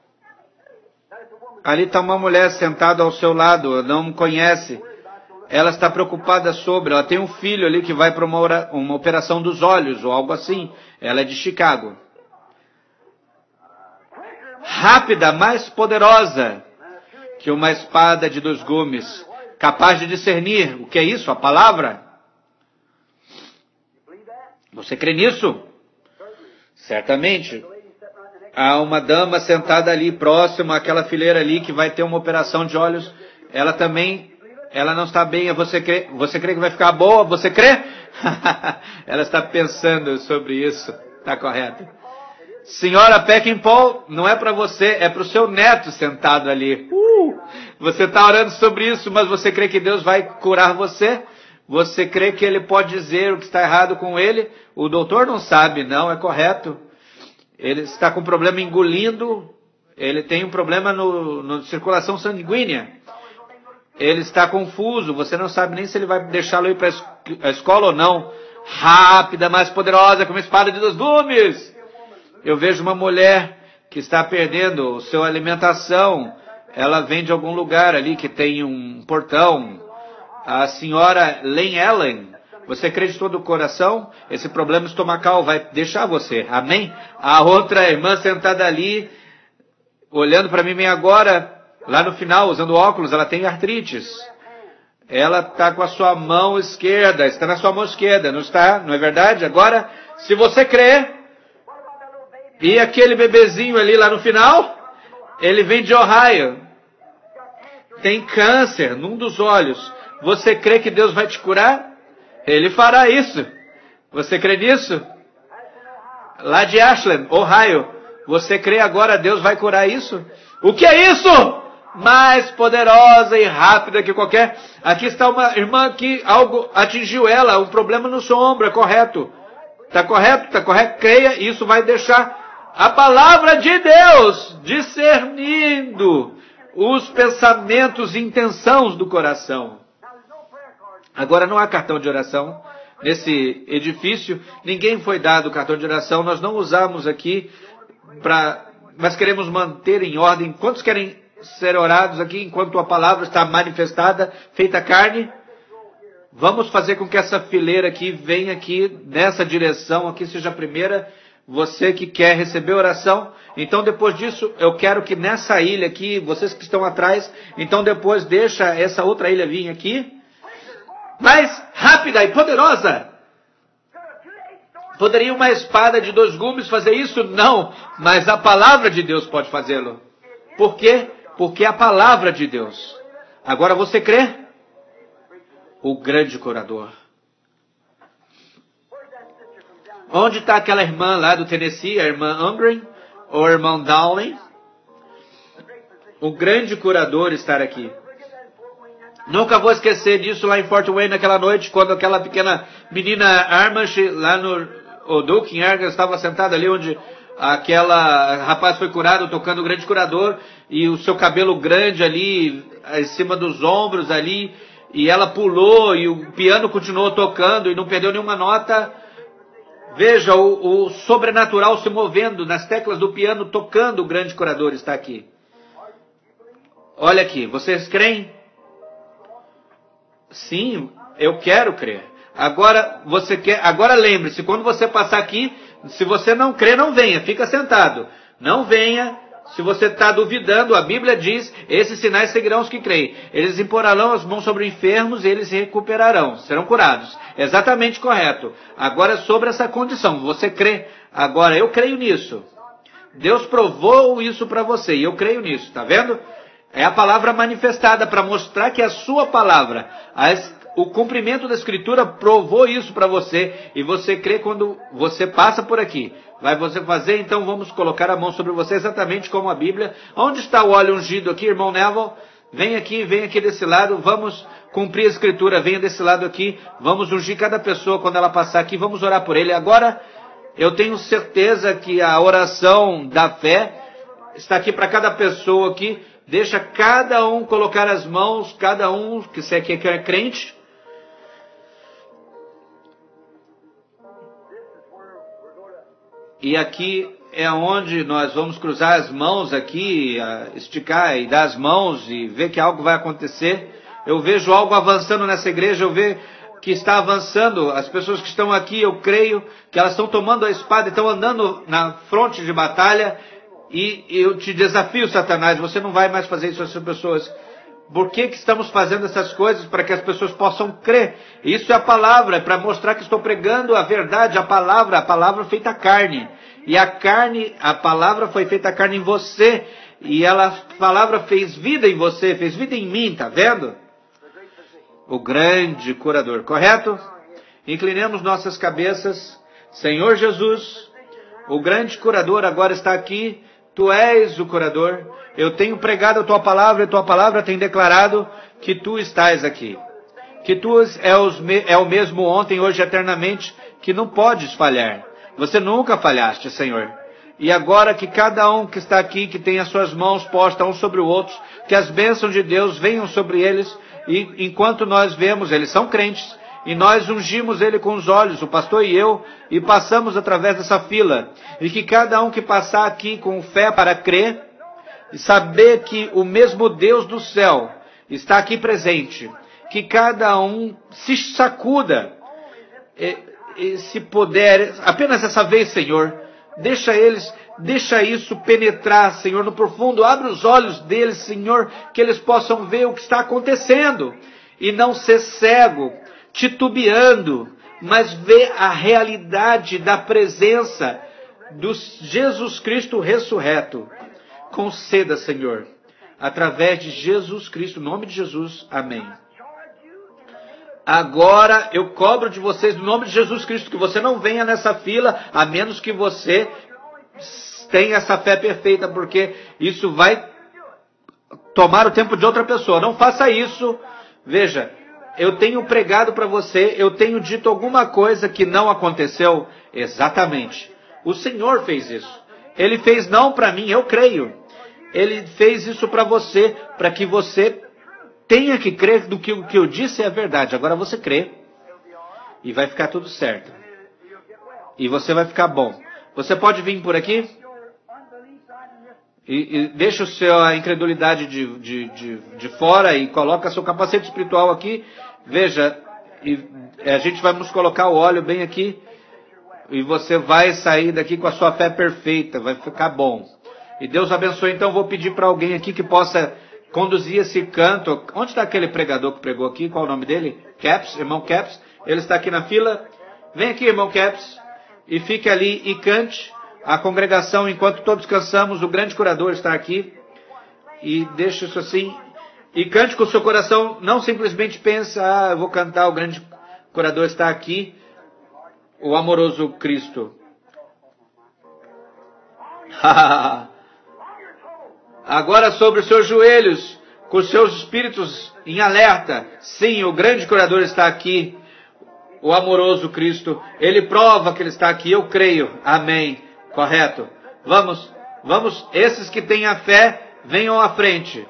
Ali está uma mulher sentada ao seu lado, não conhece. Ela está preocupada sobre, ela tem um filho ali que vai para uma operação dos olhos ou algo assim. Ela é de Chicago. Rápida, mais poderosa que uma espada de 2 gumes, capaz de discernir o que é isso, a palavra. Você crê nisso? Certamente. Há uma dama sentada ali próxima àquela fileira ali que vai ter uma operação de olhos. Ela também, ela não está bem. Você crê que vai ficar boa? Você crê? Ela está pensando sobre isso. Está correto. Senhora Peckinpah, não é para você, é para o seu neto sentado ali. Você está orando sobre isso, mas você crê que Deus vai curar você? Você crê que ele pode dizer o que está errado com ele? O doutor não sabe, não, é correto. Ele está com problema engolindo, ele tem um problema na circulação sanguínea. Ele está confuso, você não sabe nem se ele vai deixá-lo ir para a escola ou não. Rápida, mais poderosa, com uma espada de 2 gumes. Eu vejo uma mulher que está perdendo a sua alimentação. Ela vem de algum lugar ali que tem um portão. A senhora Len Ellen, você crê de todo o coração? Esse problema estomacal vai deixar você. Amém? A outra irmã sentada ali, olhando para mim agora, lá no final, usando óculos, ela tem artrites. Ela está com a sua mão esquerda, está na sua mão esquerda, não está? Não é verdade? Agora, se você crê, e aquele bebezinho ali lá no final, ele vem de Ohio, tem câncer num dos olhos. Você crê que Deus vai te curar? Ele fará isso. Você crê nisso? Lá de Ashland, Ohio. Você crê agora Deus vai curar isso? O que é isso? Mais poderosa e rápida que qualquer... Aqui está uma irmã que algo atingiu ela, um problema no seu ombro, é correto. Está correto? Está correto? Creia, isso vai deixar a palavra de Deus discernindo os pensamentos e intenções do coração. Agora não há cartão de oração nesse edifício. Ninguém foi dado cartão de oração. Nós não usamos aqui mas queremos manter em ordem. Quantos querem ser orados aqui enquanto a palavra está manifestada, feita carne? Vamos fazer com que essa fileira aqui venha aqui nessa direção, aqui seja a primeira. Você que quer receber oração, então depois disso eu quero que nessa ilha aqui, vocês que estão atrás, então depois deixa essa outra ilha vir aqui. Mais rápida e poderosa. Poderia uma espada de 2 gumes fazer isso? Não, mas a palavra de Deus pode fazê-lo. Por quê? Porque é a palavra de Deus. Agora você crê? O grande curador. Onde está aquela irmã lá do Tennessee, a irmã Ungren, ou a irmã Dowling? O grande curador está aqui. Nunca vou esquecer disso lá em Fort Wayne naquela noite, quando aquela pequena menina Armash, lá no Duke, em Argas, estava sentada ali onde aquela rapaz foi curado, tocando o grande curador, e o seu cabelo grande ali, em cima dos ombros ali, e ela pulou, e o piano continuou tocando, e não perdeu nenhuma nota. Veja o sobrenatural se movendo nas teclas do piano, tocando o grande curador está aqui. Olha aqui, vocês creem? Sim, eu quero crer. Agora lembre-se, quando você passar aqui, se você não crê, não venha, fica sentado. Não venha. Se você está duvidando, a Bíblia diz, esses sinais seguirão os que creem. Eles imporão as mãos sobre enfermos e eles se recuperarão, serão curados. Exatamente correto. Agora sobre essa condição, você crê? Agora eu creio nisso. Deus provou isso para você e eu creio nisso, está vendo? É a palavra manifestada para mostrar que a sua palavra, o cumprimento da Escritura provou isso para você e você crê quando você passa por aqui. Vai você fazer, então vamos colocar a mão sobre você exatamente como a Bíblia. Onde está o óleo ungido aqui, irmão Neville? Vem aqui desse lado, vamos cumprir a Escritura, venha desse lado aqui, vamos ungir cada pessoa quando ela passar aqui, vamos orar por ele. Agora, eu tenho certeza que a oração da fé está aqui para cada pessoa aqui. Deixa cada um colocar as mãos, cada um que é crente. E aqui é onde nós vamos cruzar as mãos aqui, esticar e dar as mãos e ver que algo vai acontecer. Eu vejo algo avançando nessa igreja, eu vejo que está avançando. As pessoas que estão aqui, eu creio que elas estão tomando a espada e estão andando na fronte de batalha. E eu te desafio, Satanás, você não vai mais fazer isso com essas pessoas. Por que estamos fazendo essas coisas? Para que as pessoas possam crer. Isso é a palavra, é para mostrar que estou pregando a verdade, a palavra feita carne. E a palavra foi feita carne em você. E a palavra fez vida em você, fez vida em mim, tá vendo? O grande curador, correto? Inclinemos nossas cabeças. Senhor Jesus, o grande curador agora está aqui. Tu és o curador. Eu tenho pregado a tua palavra e tua palavra tem declarado que tu estás aqui. Que tu é o mesmo ontem, hoje, eternamente, que não podes falhar. Você nunca falhaste, Senhor. E agora que cada um que está aqui, que tem as suas mãos postas um sobre o outro, que as bênçãos de Deus venham sobre eles, e enquanto nós vemos, eles são crentes, e nós ungimos ele com os olhos, o pastor e eu, e passamos através dessa fila. E que cada um que passar aqui com fé para crer, e saber que o mesmo Deus do céu está aqui presente, que cada um se sacuda, e se puder, apenas essa vez, Senhor, deixa isso penetrar, Senhor, no profundo, abre os olhos deles, Senhor, que eles possam ver o que está acontecendo, e não ser cego, titubeando, mas ver a realidade da presença do Jesus Cristo ressurreto. Conceda, Senhor, através de Jesus Cristo, em nome de Jesus, amém. Agora eu cobro de vocês, no nome de Jesus Cristo, que você não venha nessa fila, a menos que você tenha essa fé perfeita, porque isso vai tomar o tempo de outra pessoa. Não faça isso. Veja, eu tenho pregado para você, eu tenho dito alguma coisa que não aconteceu. Exatamente. O Senhor fez isso. Ele fez não para mim, eu creio. Ele fez isso para você, para que você tenha que crer do que o que eu disse é verdade. Agora você crê e vai ficar tudo certo. E você vai ficar bom. Você pode vir por aqui e deixa a incredulidade de fora e coloca seu capacete espiritual aqui. Veja, a gente vai nos colocar o óleo bem aqui e você vai sair daqui com a sua fé perfeita. Vai ficar bom. E Deus abençoe. Então vou pedir para alguém aqui que possa conduzir esse canto. Onde está aquele pregador que pregou aqui? Qual é o nome dele? Caps, irmão Caps. Ele está aqui na fila. Vem aqui, irmão Caps, e fique ali e cante. A congregação, enquanto todos cansamos, o grande curador está aqui. E deixe isso assim. E cante com o seu coração. Não simplesmente pensa, eu vou cantar, o grande curador está aqui. O amoroso Cristo. Agora sobre os seus joelhos, com os seus espíritos em alerta. Sim, o grande curador está aqui. O amoroso Cristo. Ele prova que ele está aqui. Eu creio. Amém. Correto. Vamos. Esses que têm a fé, venham à frente.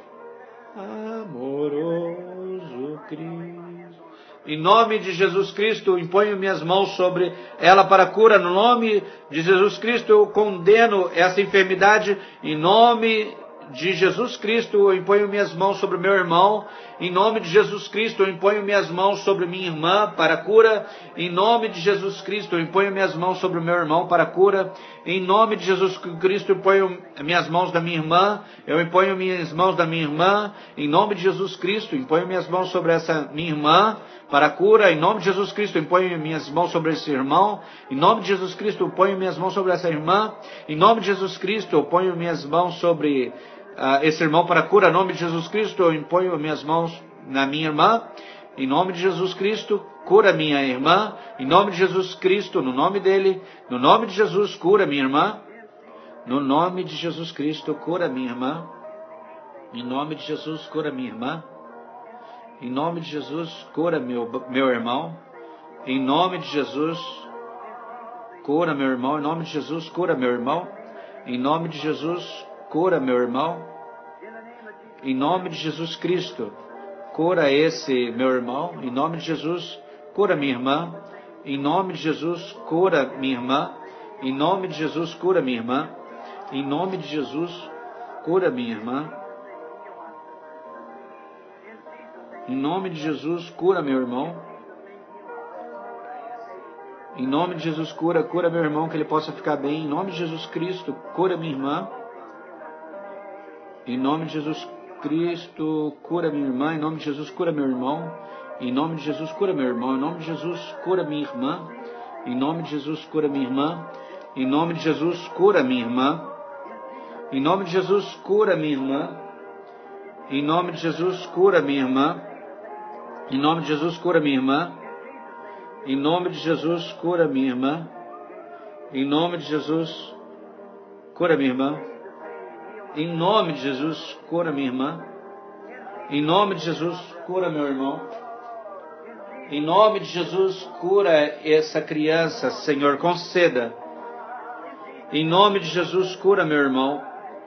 Amoroso Cristo. Em nome de Jesus Cristo, eu imponho minhas mãos sobre ela para cura. No nome de Jesus Cristo, eu condeno essa enfermidade. Em nome de Jesus Cristo, eu imponho minhas mãos sobre o meu irmão. Em nome de Jesus Cristo, eu imponho minhas mãos sobre minha irmã para cura. Em nome de Jesus Cristo, eu imponho minhas mãos sobre o meu irmão para cura. Em nome de Jesus Cristo, eu imponho minhas mãos da minha irmã. Eu imponho minhas mãos da minha irmã. Em nome de Jesus Cristo, eu imponho minhas mãos sobre essa minha irmã para cura. Em nome de Jesus Cristo, eu imponho minhas mãos sobre esse irmão. Em nome de Jesus Cristo, eu ponho minhas mãos sobre essa irmã. Em nome de Jesus Cristo, eu ponho minhas mãos sobre esse irmão para cura. Em nome de Jesus Cristo, eu imponho minhas mãos na minha irmã. Em nome de Jesus Cristo, cura minha irmã. Em nome de Jesus Cristo, no nome dele, no nome de Jesus, cura minha irmã. No nome de Jesus Cristo, cura minha irmã. Em nome de Jesus, cura minha irmã. Em nome de Jesus, cura meu irmão. Em nome de Jesus, cura meu irmão. Em nome de Jesus, cura meu irmão. Em nome de Jesus, cura meu irmão. Em nome de Jesus Cristo, cura esse meu irmão. Em nome de Jesus, cura minha irmã. Em nome de Jesus, cura minha irmã. Em nome de Jesus, cura minha irmã. Em nome de Jesus, cura minha irmã. Em nome de Jesus, cura meu irmão. Em nome de Jesus, cura meu irmão, que ele possa ficar bem. Em nome de Jesus Cristo, cura minha irmã. Em nome de Jesus Cristo, cura minha irmã. Em nome de Jesus, cura meu irmão. Em nome de Jesus, cura meu irmão. Em nome de Jesus, cura minha irmã. Em nome de Jesus, cura minha irmã. Em nome de Jesus, cura minha irmã. Em nome de Jesus, cura minha irmã. Em nome de Jesus, cura minha irmã. Em nome de Jesus, cura minha irmã. Em nome de Jesus, cura minha irmã. Em nome de Jesus, cura minha irmã. Em nome de Jesus, cura minha irmã. Em nome de Jesus, cura meu irmão. Em nome de Jesus, cura essa criança, Senhor, conceda. Em nome de Jesus, cura meu irmão.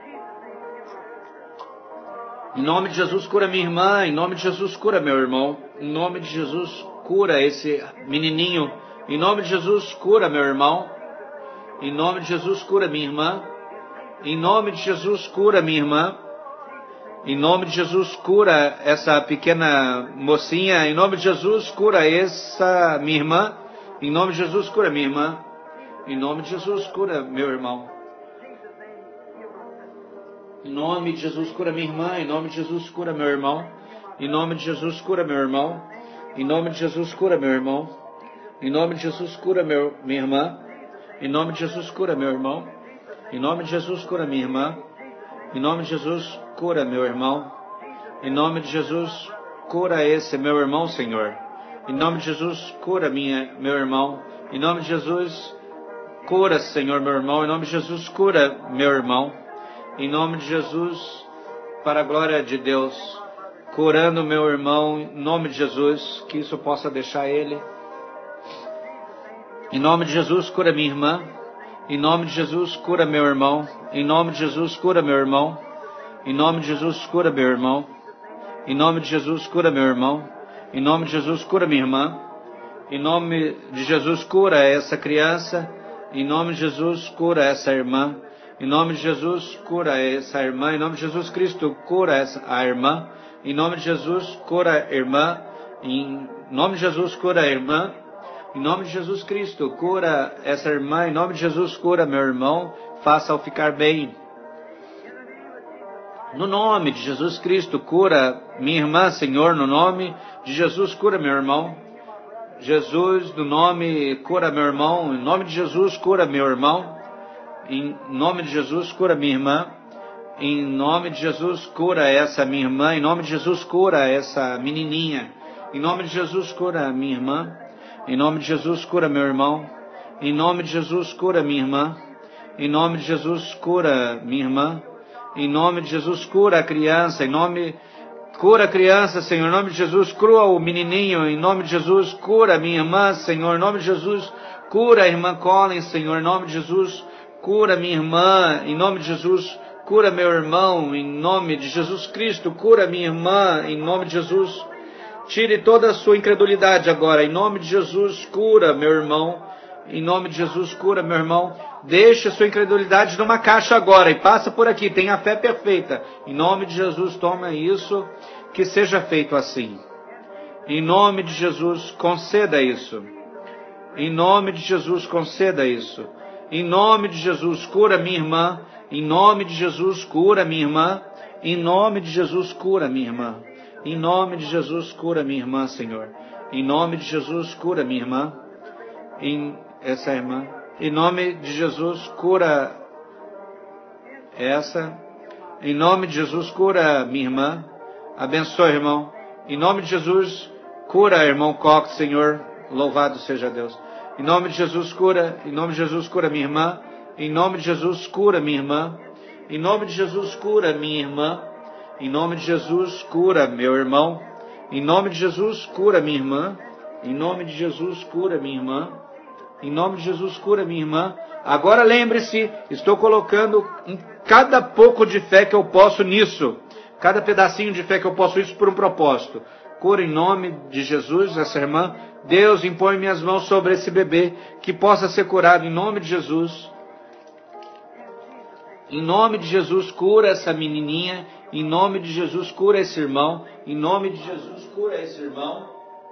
Em nome de Jesus, cura minha irmã. Em nome de Jesus, cura meu irmão. Em nome de Jesus, cura esse menininho. Em nome de Jesus, cura meu irmão. Em nome de Jesus, cura minha irmã. Em nome de Jesus, cura minha irmã. Em nome de Jesus, cura essa pequena mocinha. Em nome de Jesus, cura essa minha irmã. Em nome de Jesus, cura minha irmã. Em nome de Jesus, cura meu irmão. Em nome de Jesus, cura minha irmã. Em nome de Jesus, cura meu irmão. Em nome de Jesus, cura meu irmão. Em nome de Jesus, cura meu irmão. Em nome de Jesus, cura minha irmã. Em nome de Jesus, cura meu irmão. Em nome de Jesus, cura minha irmã. Em nome de Jesus, cura meu irmão. Em nome de Jesus, cura esse meu irmão, Senhor. Em nome de Jesus, cura meu irmão. Em nome de Jesus, cura, Senhor, meu irmão. Em nome de Jesus, cura meu irmão. Em nome de Jesus, para a glória de Deus, curando meu irmão, em nome de Jesus, que isso possa deixar ele. Em nome de Jesus, cura minha irmã. Em nome de Jesus, cura meu irmão. Em nome de Jesus, cura meu irmão. Em nome de Jesus, cura meu irmão. Em nome de Jesus, cura meu irmão. Em nome de Jesus, cura minha irmã. Em nome de Jesus, cura essa criança. Em nome de Jesus, cura essa irmã. Em nome de Jesus, cura essa irmã. Em nome de Jesus Cristo, cura a irmã. Em nome de Jesus, cura a irmã. Em nome de Jesus, cura a irmã. Em nome de Jesus Cristo, cura essa irmã. Em nome de Jesus, cura meu irmão. Faça-o ficar bem. No nome de Jesus Cristo, cura minha irmã, Senhor. No nome de Jesus, cura meu irmão. Jesus, no nome, cura meu irmão. Em nome de Jesus, cura meu irmão. Em nome de Jesus, cura minha irmã. Em nome de Jesus, cura essa minha irmã. Em nome de Jesus, cura essa menininha. Em nome de Jesus, cura minha irmã. Em nome de Jesus, cura meu irmão. Em nome de Jesus, cura minha irmã. Em nome de Jesus, cura minha irmã. Em nome de Jesus, cura a criança. Cura a criança, Senhor. Em nome de Jesus, cura o menininho. Em nome de Jesus, cura a minha irmã, Senhor. Em nome de Jesus, cura a irmã Colin, Senhor. Em nome de Jesus, cura minha irmã. Em nome de Jesus, cura meu irmão. Em nome de Jesus Cristo, cura minha irmã. Em nome de Jesus, tire toda a sua incredulidade agora. Em nome de Jesus, cura meu irmão. Em nome de Jesus, cura meu irmão. Deixe a sua incredulidade numa caixa agora e passa por aqui. Tenha a fé perfeita. Em nome de Jesus, toma isso. Que seja feito assim. Em nome de Jesus, conceda isso. Em nome de Jesus, conceda isso. Em nome de Jesus, cura minha irmã. Em nome de Jesus, cura minha irmã. Em nome de Jesus, cura minha irmã. Em nome de Jesus, cura minha irmã, Senhor. Em nome de Jesus, cura minha irmã. Essa irmã. Em nome de Jesus, cura essa. Em nome de Jesus, cura minha irmã. Abençoe, irmão. Em nome de Jesus, cura irmão Cox, Senhor. Louvado seja Deus. Em nome de Jesus, cura. Em nome de Jesus, cura minha irmã. Em nome de Jesus, cura minha irmã. Em nome de Jesus, cura minha irmã. Em nome de Jesus, cura meu irmão. Em nome de Jesus, cura minha irmã. Em nome de Jesus, cura minha irmã. Em nome de Jesus, cura minha irmã. Agora lembre-se, estou colocando em cada pouco de fé que eu posso nisso. Cada pedacinho de fé que eu posso isso por um propósito. Cura em nome de Jesus essa irmã. Deus, impõe minhas mãos sobre esse bebê, que possa ser curado em nome de Jesus. Em nome de Jesus, cura essa menininha. Em nome de Jesus, cura esse irmão. Em nome de Jesus, cura esse irmão.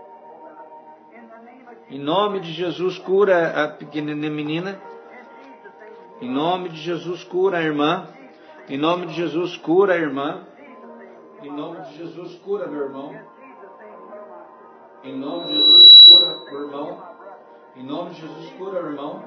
Em nome de Jesus, cura a pequena menina. Em nome de Jesus, cura a irmã. Em nome de Jesus, cura a irmã. Em nome de Jesus, cura meu irmão. Em nome de Jesus, cura o irmão. Em nome de Jesus, cura o irmão.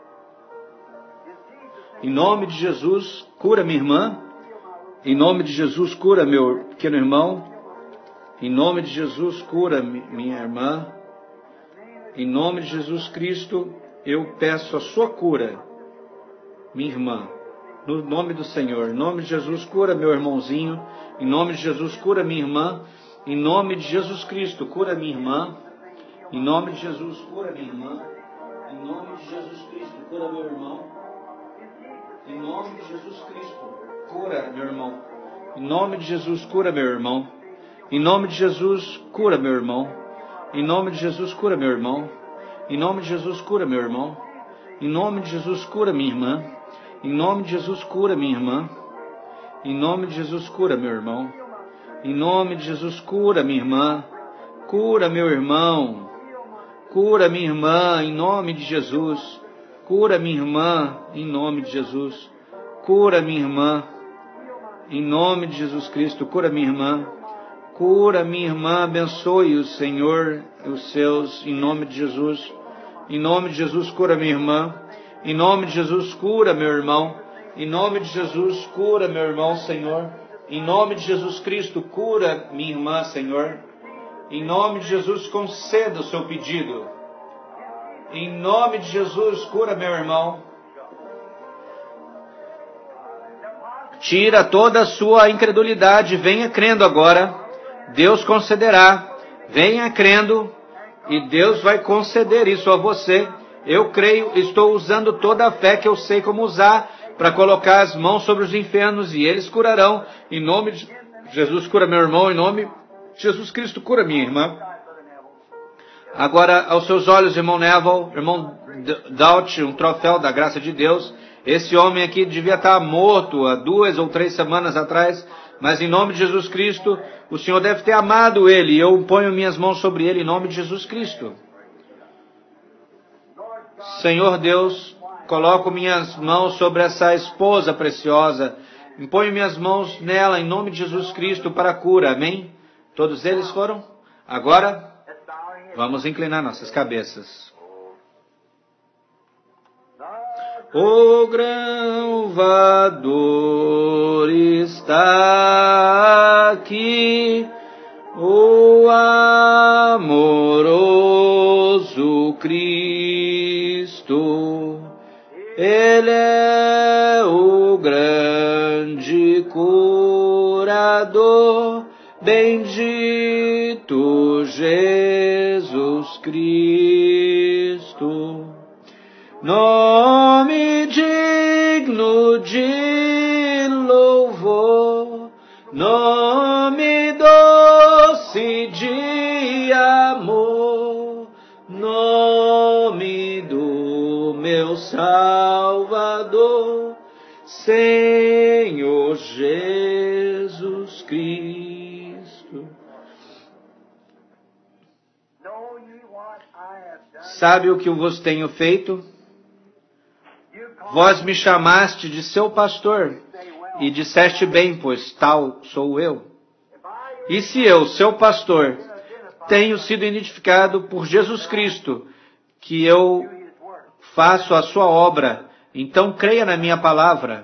Em nome de Jesus, cura minha irmã. Em nome de Jesus, cura meu pequeno irmão. Em nome de Jesus, cura minha irmã. Em nome de Jesus Cristo, eu peço a sua cura, minha irmã. No nome do Senhor. Em nome de Jesus, cura meu irmãozinho. Em nome de Jesus, cura minha irmã. Em nome de Jesus Cristo, cura minha irmã. Em nome de Jesus, cura minha irmã. Em nome de Jesus Cristo, cura meu irmão. Em nome de Jesus Cristo, cura meu irmão. Em nome de Jesus, cura meu irmão. Em nome de Jesus, cura meu irmão. Em nome de Jesus, cura meu irmão. Em nome de Jesus, cura meu irmão. Em nome de Jesus, cura minha irmã. Em nome de Jesus, cura minha irmã. Em nome de Jesus, cura meu irmão. Em nome de Jesus, cura minha irmã. Cura meu irmão. Cura minha irmã, em nome de Jesus. Cura minha irmã, em nome de Jesus. Cura minha irmã, em nome de Jesus Cristo. Cura minha irmã. Cura minha irmã, abençoe o Senhor, os seus, em nome de Jesus. Em nome de Jesus, cura minha irmã. Em nome de Jesus, cura meu irmão. Em nome de Jesus, cura meu irmão, Senhor. Em nome de Jesus Cristo, cura minha irmã, Senhor. Em nome de Jesus, conceda o seu pedido. Em nome de Jesus, cura meu irmão. Tira toda a sua incredulidade. Venha crendo agora. Deus concederá. Venha crendo. E Deus vai conceder isso a você. Eu creio, estou usando toda a fé que eu sei como usar para colocar as mãos sobre os enfermos e eles curarão. Em nome de Jesus, cura meu irmão. Em nome de Jesus Cristo, cura minha irmã. Agora, aos seus olhos, irmão Neville, irmão Daut, um troféu da graça de Deus. Esse homem aqui devia estar morto há 2 ou 3 semanas atrás, mas em nome de Jesus Cristo, o Senhor deve ter amado ele, e eu ponho minhas mãos sobre ele em nome de Jesus Cristo. Senhor Deus, coloco minhas mãos sobre essa esposa preciosa, imponho minhas mãos nela em nome de Jesus Cristo para a cura, amém? Todos eles foram? Agora, vamos inclinar nossas cabeças. O Gravador está aqui, o amoroso Cristo. Ele é o grande curador, bendito Jesus Cristo. Nome digno de louvor, nome doce de amor, nome do meu Salvador, Senhor Jesus Cristo. Sabe o que eu vos tenho feito? Vós me chamaste de seu pastor, e disseste bem, pois tal sou eu. E se eu, seu pastor, tenho sido identificado por Jesus Cristo, que eu faço a sua obra, então creia na minha palavra.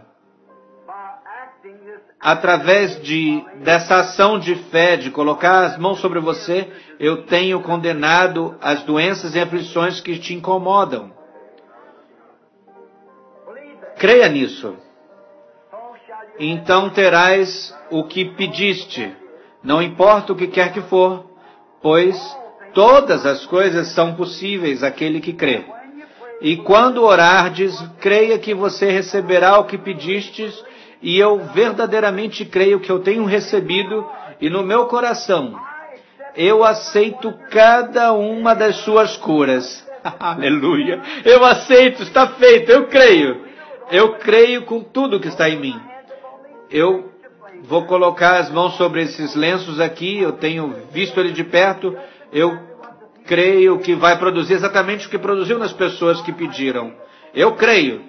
Através dessa ação de fé, de colocar as mãos sobre você, eu tenho condenado as doenças e aflições que te incomodam. Creia nisso. então terás o que pediste, não importa o que quer que for, pois todas as coisas são possíveis àquele que crê. E quando orardes, creia que você receberá o que pedistes, e eu verdadeiramente creio que eu tenho recebido, e no meu coração eu aceito cada uma das suas curas. Aleluia! Eu aceito, está feito, eu creio. Eu creio com tudo que está em mim. Eu vou colocar as mãos sobre esses lenços aqui, eu tenho visto ele de perto, eu creio que vai produzir exatamente o que produziu nas pessoas que pediram. Eu creio.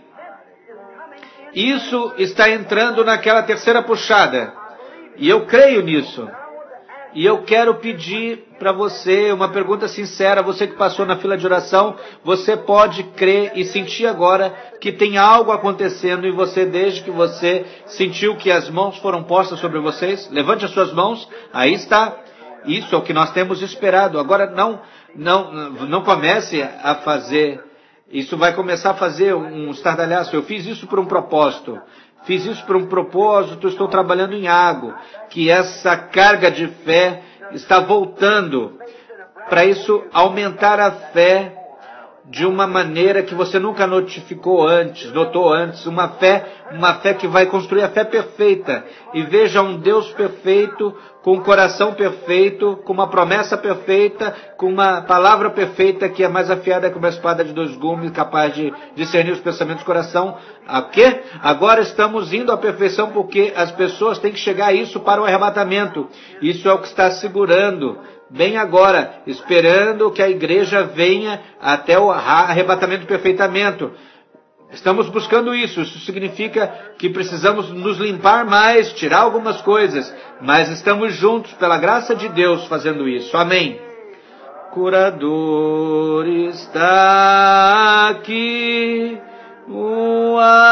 Isso está entrando naquela terceira puxada. E eu creio nisso. E eu quero pedir para você uma pergunta sincera, você que passou na fila de oração, você pode crer e sentir agora que tem algo acontecendo em você desde que você sentiu que as mãos foram postas sobre vocês? Levante as suas mãos, aí está. Isso é o que nós temos esperado. Agora não comece a fazer, isso vai começar a fazer um estardalhaço. Eu fiz isso por um propósito. Fiz isso por um propósito, estou trabalhando em algo, que essa carga de fé está voltando, para isso aumentar a fé de uma maneira que você nunca notou antes, uma fé que vai construir a fé perfeita, e veja um Deus perfeito, com um coração perfeito, com uma promessa perfeita, com uma palavra perfeita que é mais afiada que uma espada de 2 gumes, capaz de discernir os pensamentos do coração. A quê? Agora estamos indo à perfeição porque as pessoas têm que chegar a isso para o arrebatamento. Isso é o que está segurando, bem agora, esperando que a igreja venha até o arrebatamento e perfeitamento. Estamos buscando isso. Isso significa que precisamos nos limpar mais, tirar algumas coisas, mas estamos juntos, pela graça de Deus, fazendo isso. Amém. Curador está aqui, o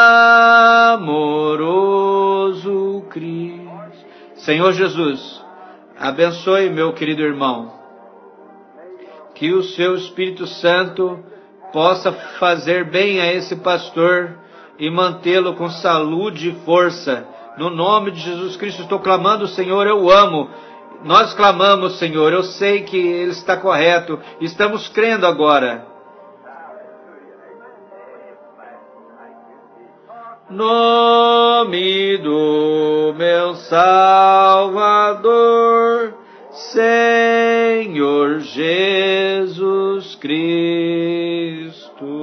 amoroso Cristo. Senhor Jesus, abençoe meu querido irmão. Que o seu Espírito Santo possa fazer bem a esse pastor e mantê-lo com saúde e força. No nome de Jesus Cristo estou clamando, Senhor, eu amo. Nós clamamos, Senhor, eu sei que ele está correto. Estamos crendo agora. Nome do meu Salvador, Senhor Jesus Cristo.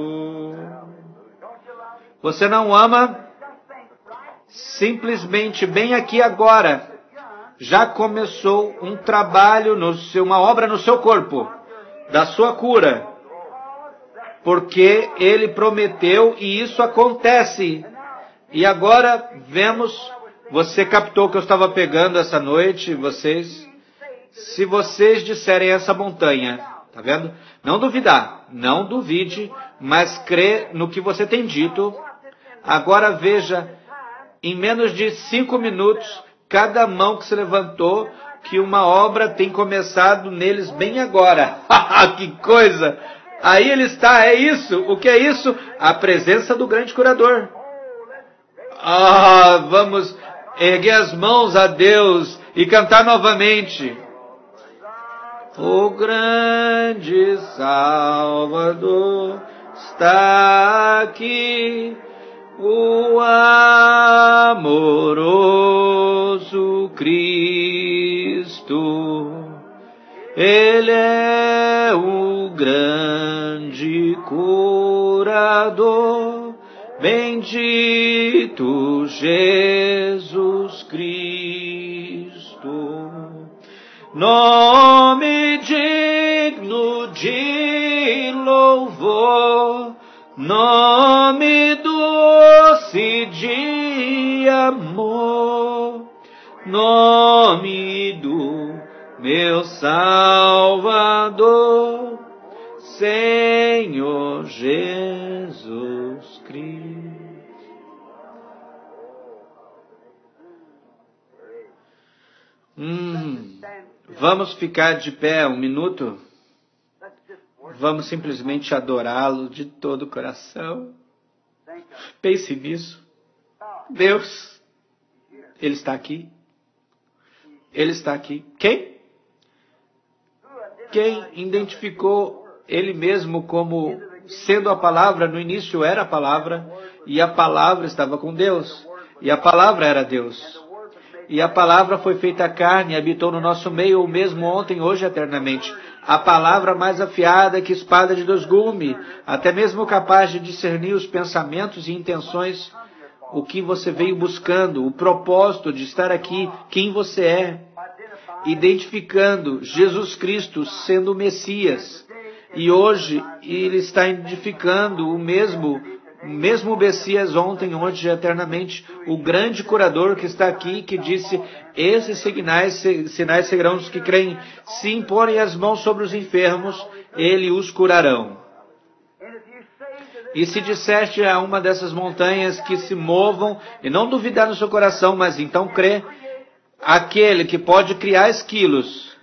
Você não ama? Simplesmente bem aqui agora, já começou um trabalho, uma obra no seu corpo, da sua cura. Porque ele prometeu e isso acontece. E agora vemos, você captou que eu estava pegando essa noite, se vocês disserem essa montanha, tá vendo? Não duvidar, não duvide, mas crê no que você tem dito. Agora veja, em menos de 5 minutos, cada mão que se levantou, que uma obra tem começado neles bem agora. Que coisa! Aí ele está, é isso. O que é isso? A presença do grande curador. Vamos erguer as mãos a Deus e cantar novamente. O grande Salvador está aqui, o amoroso Cristo. Ele é o grande curador, bendito Jesus Cristo. Nome digno de louvor, nome doce de amor, nome do meu Salvador, Senhor Jesus Cristo. Vamos ficar de pé um minuto? Vamos simplesmente adorá-lo de todo o coração. Pense nisso. Deus, Ele está aqui. Ele está aqui. Quem? Quem identificou Ele mesmo como sendo a palavra? No início era a palavra, e a palavra estava com Deus, e a palavra era Deus. E a palavra foi feita carne e habitou no nosso meio, o mesmo ontem, hoje e eternamente. A palavra mais afiada que espada de dois gumes, até mesmo capaz de discernir os pensamentos e intenções, o que você veio buscando, o propósito de estar aqui, quem você é, identificando Jesus Cristo sendo o Messias. E hoje Ele está identificando o mesmo Messias ontem, hoje e eternamente, o grande curador que está aqui, que disse, esses sinais seguirão os que creem, se imporem as mãos sobre os enfermos, Ele os curarão. E se disseste a uma dessas montanhas que se movam, e não duvidar no seu coração, mas então crê, aquele que pode criar esquilos,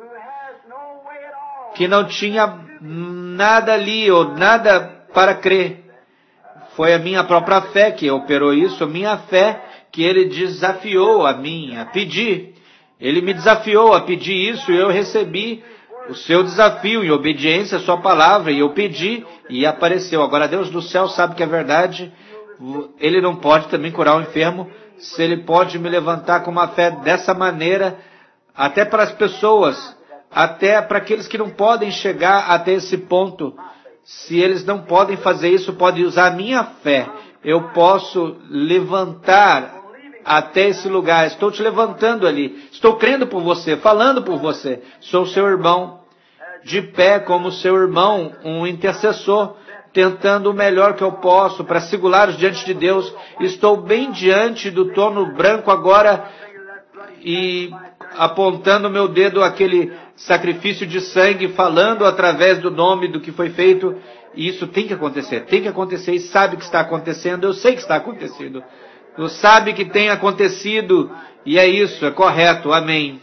que não tinha nada ali, ou nada para crer, foi a minha própria fé que operou isso, a minha fé que Ele desafiou a mim a pedir. Ele me desafiou a pedir isso e eu recebi o seu desafio em obediência à sua palavra, e eu pedi e apareceu. Agora Deus do céu sabe que é verdade. Ele não pode também curar o enfermo, se Ele pode me levantar com uma fé dessa maneira, até para as pessoas, até para aqueles que não podem chegar até esse ponto. Se eles não podem fazer isso, podem usar a minha fé. Eu posso levantar até esse lugar. Estou te levantando ali. Estou crendo por você, falando por você. Sou seu irmão, de pé como seu irmão, um intercessor, tentando o melhor que eu posso para segurá-los diante de Deus. Estou bem diante do trono branco agora e apontando meu dedo àquele sacrifício de sangue, falando através do nome do que foi feito. E isso tem que acontecer, e sabe que está acontecendo, eu sei que está acontecendo. Tu sabe que tem acontecido, e é isso, é correto, amém.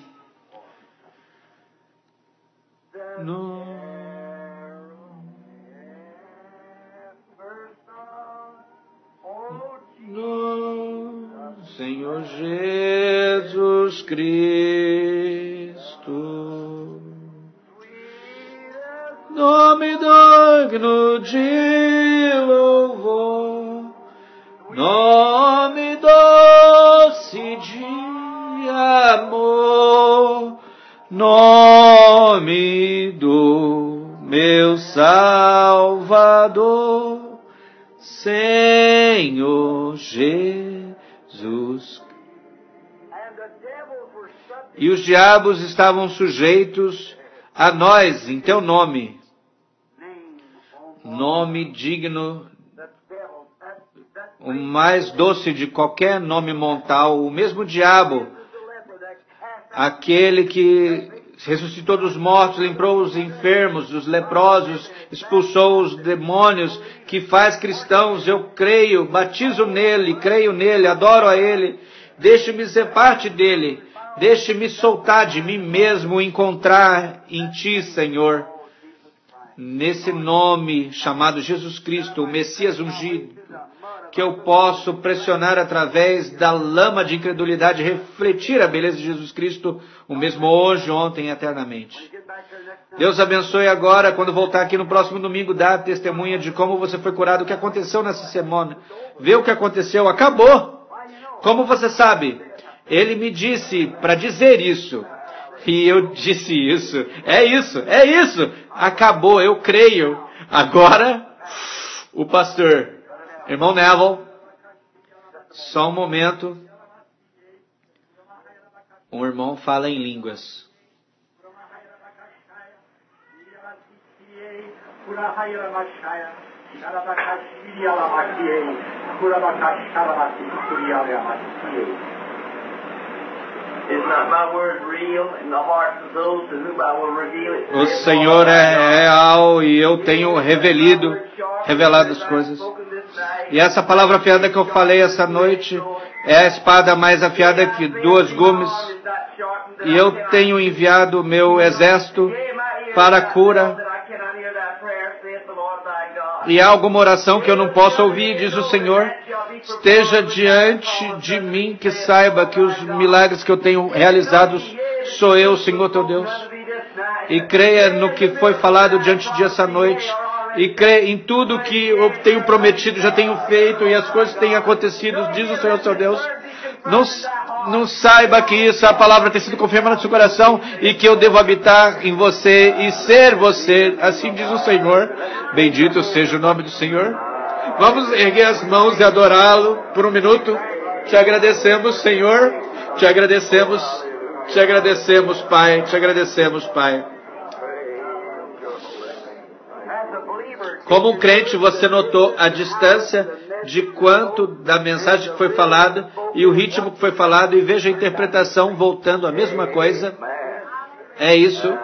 Senhor Jesus Cristo, nome digno de louvor, nome doce de amor, nome do meu Salvador, Senhor Jesus. E os diabos estavam sujeitos a nós, em teu nome. Nome digno, o mais doce de qualquer nome mortal, o mesmo diabo, aquele que ressuscitou dos mortos, limpou os enfermos, os leprosos, expulsou os demônios, que faz cristãos. Eu creio, batizo nele, creio nele, adoro a ele. Deixe-me ser parte dele. Deixe-me soltar de mim mesmo, encontrar em ti, Senhor. Nesse nome chamado Jesus Cristo, o Messias ungido, que eu posso pressionar através da lama de incredulidade, refletir a beleza de Jesus Cristo, o mesmo hoje, ontem e eternamente. Deus abençoe agora, quando voltar aqui no próximo domingo, dá testemunha de como você foi curado, o que aconteceu nessa semana. Vê o que aconteceu, acabou. Como você sabe? Ele me disse para dizer isso. E eu disse isso. É isso. Acabou, eu creio. Agora, o pastor, irmão Neville, só um momento. Um irmão fala em línguas. O Senhor é real e eu tenho revelado as coisas. E essa palavra afiada que eu falei essa noite é a espada mais afiada que duas gumes. E eu tenho enviado o meu exército para a cura. E há alguma oração que eu não posso ouvir, diz o Senhor. esteja diante de mim, que saiba que os milagres que eu tenho realizados sou eu, Senhor teu Deus. E creia no que foi falado diante de essa noite. E creia em tudo que eu tenho prometido, já tenho feito e as coisas têm acontecido, diz o Senhor seu Deus. Não saiba que a palavra tem sido confirmada no seu coração e que eu devo habitar em você e ser você. Assim diz o Senhor. Bendito seja o nome do Senhor. Vamos erguer as mãos e adorá-lo por um minuto. Te agradecemos, Senhor. Te agradecemos, Pai. Te agradecemos, Pai. Como um crente, você notou a distância de quanto da mensagem que foi falada e o ritmo que foi falado, e veja a interpretação voltando à mesma coisa. É isso.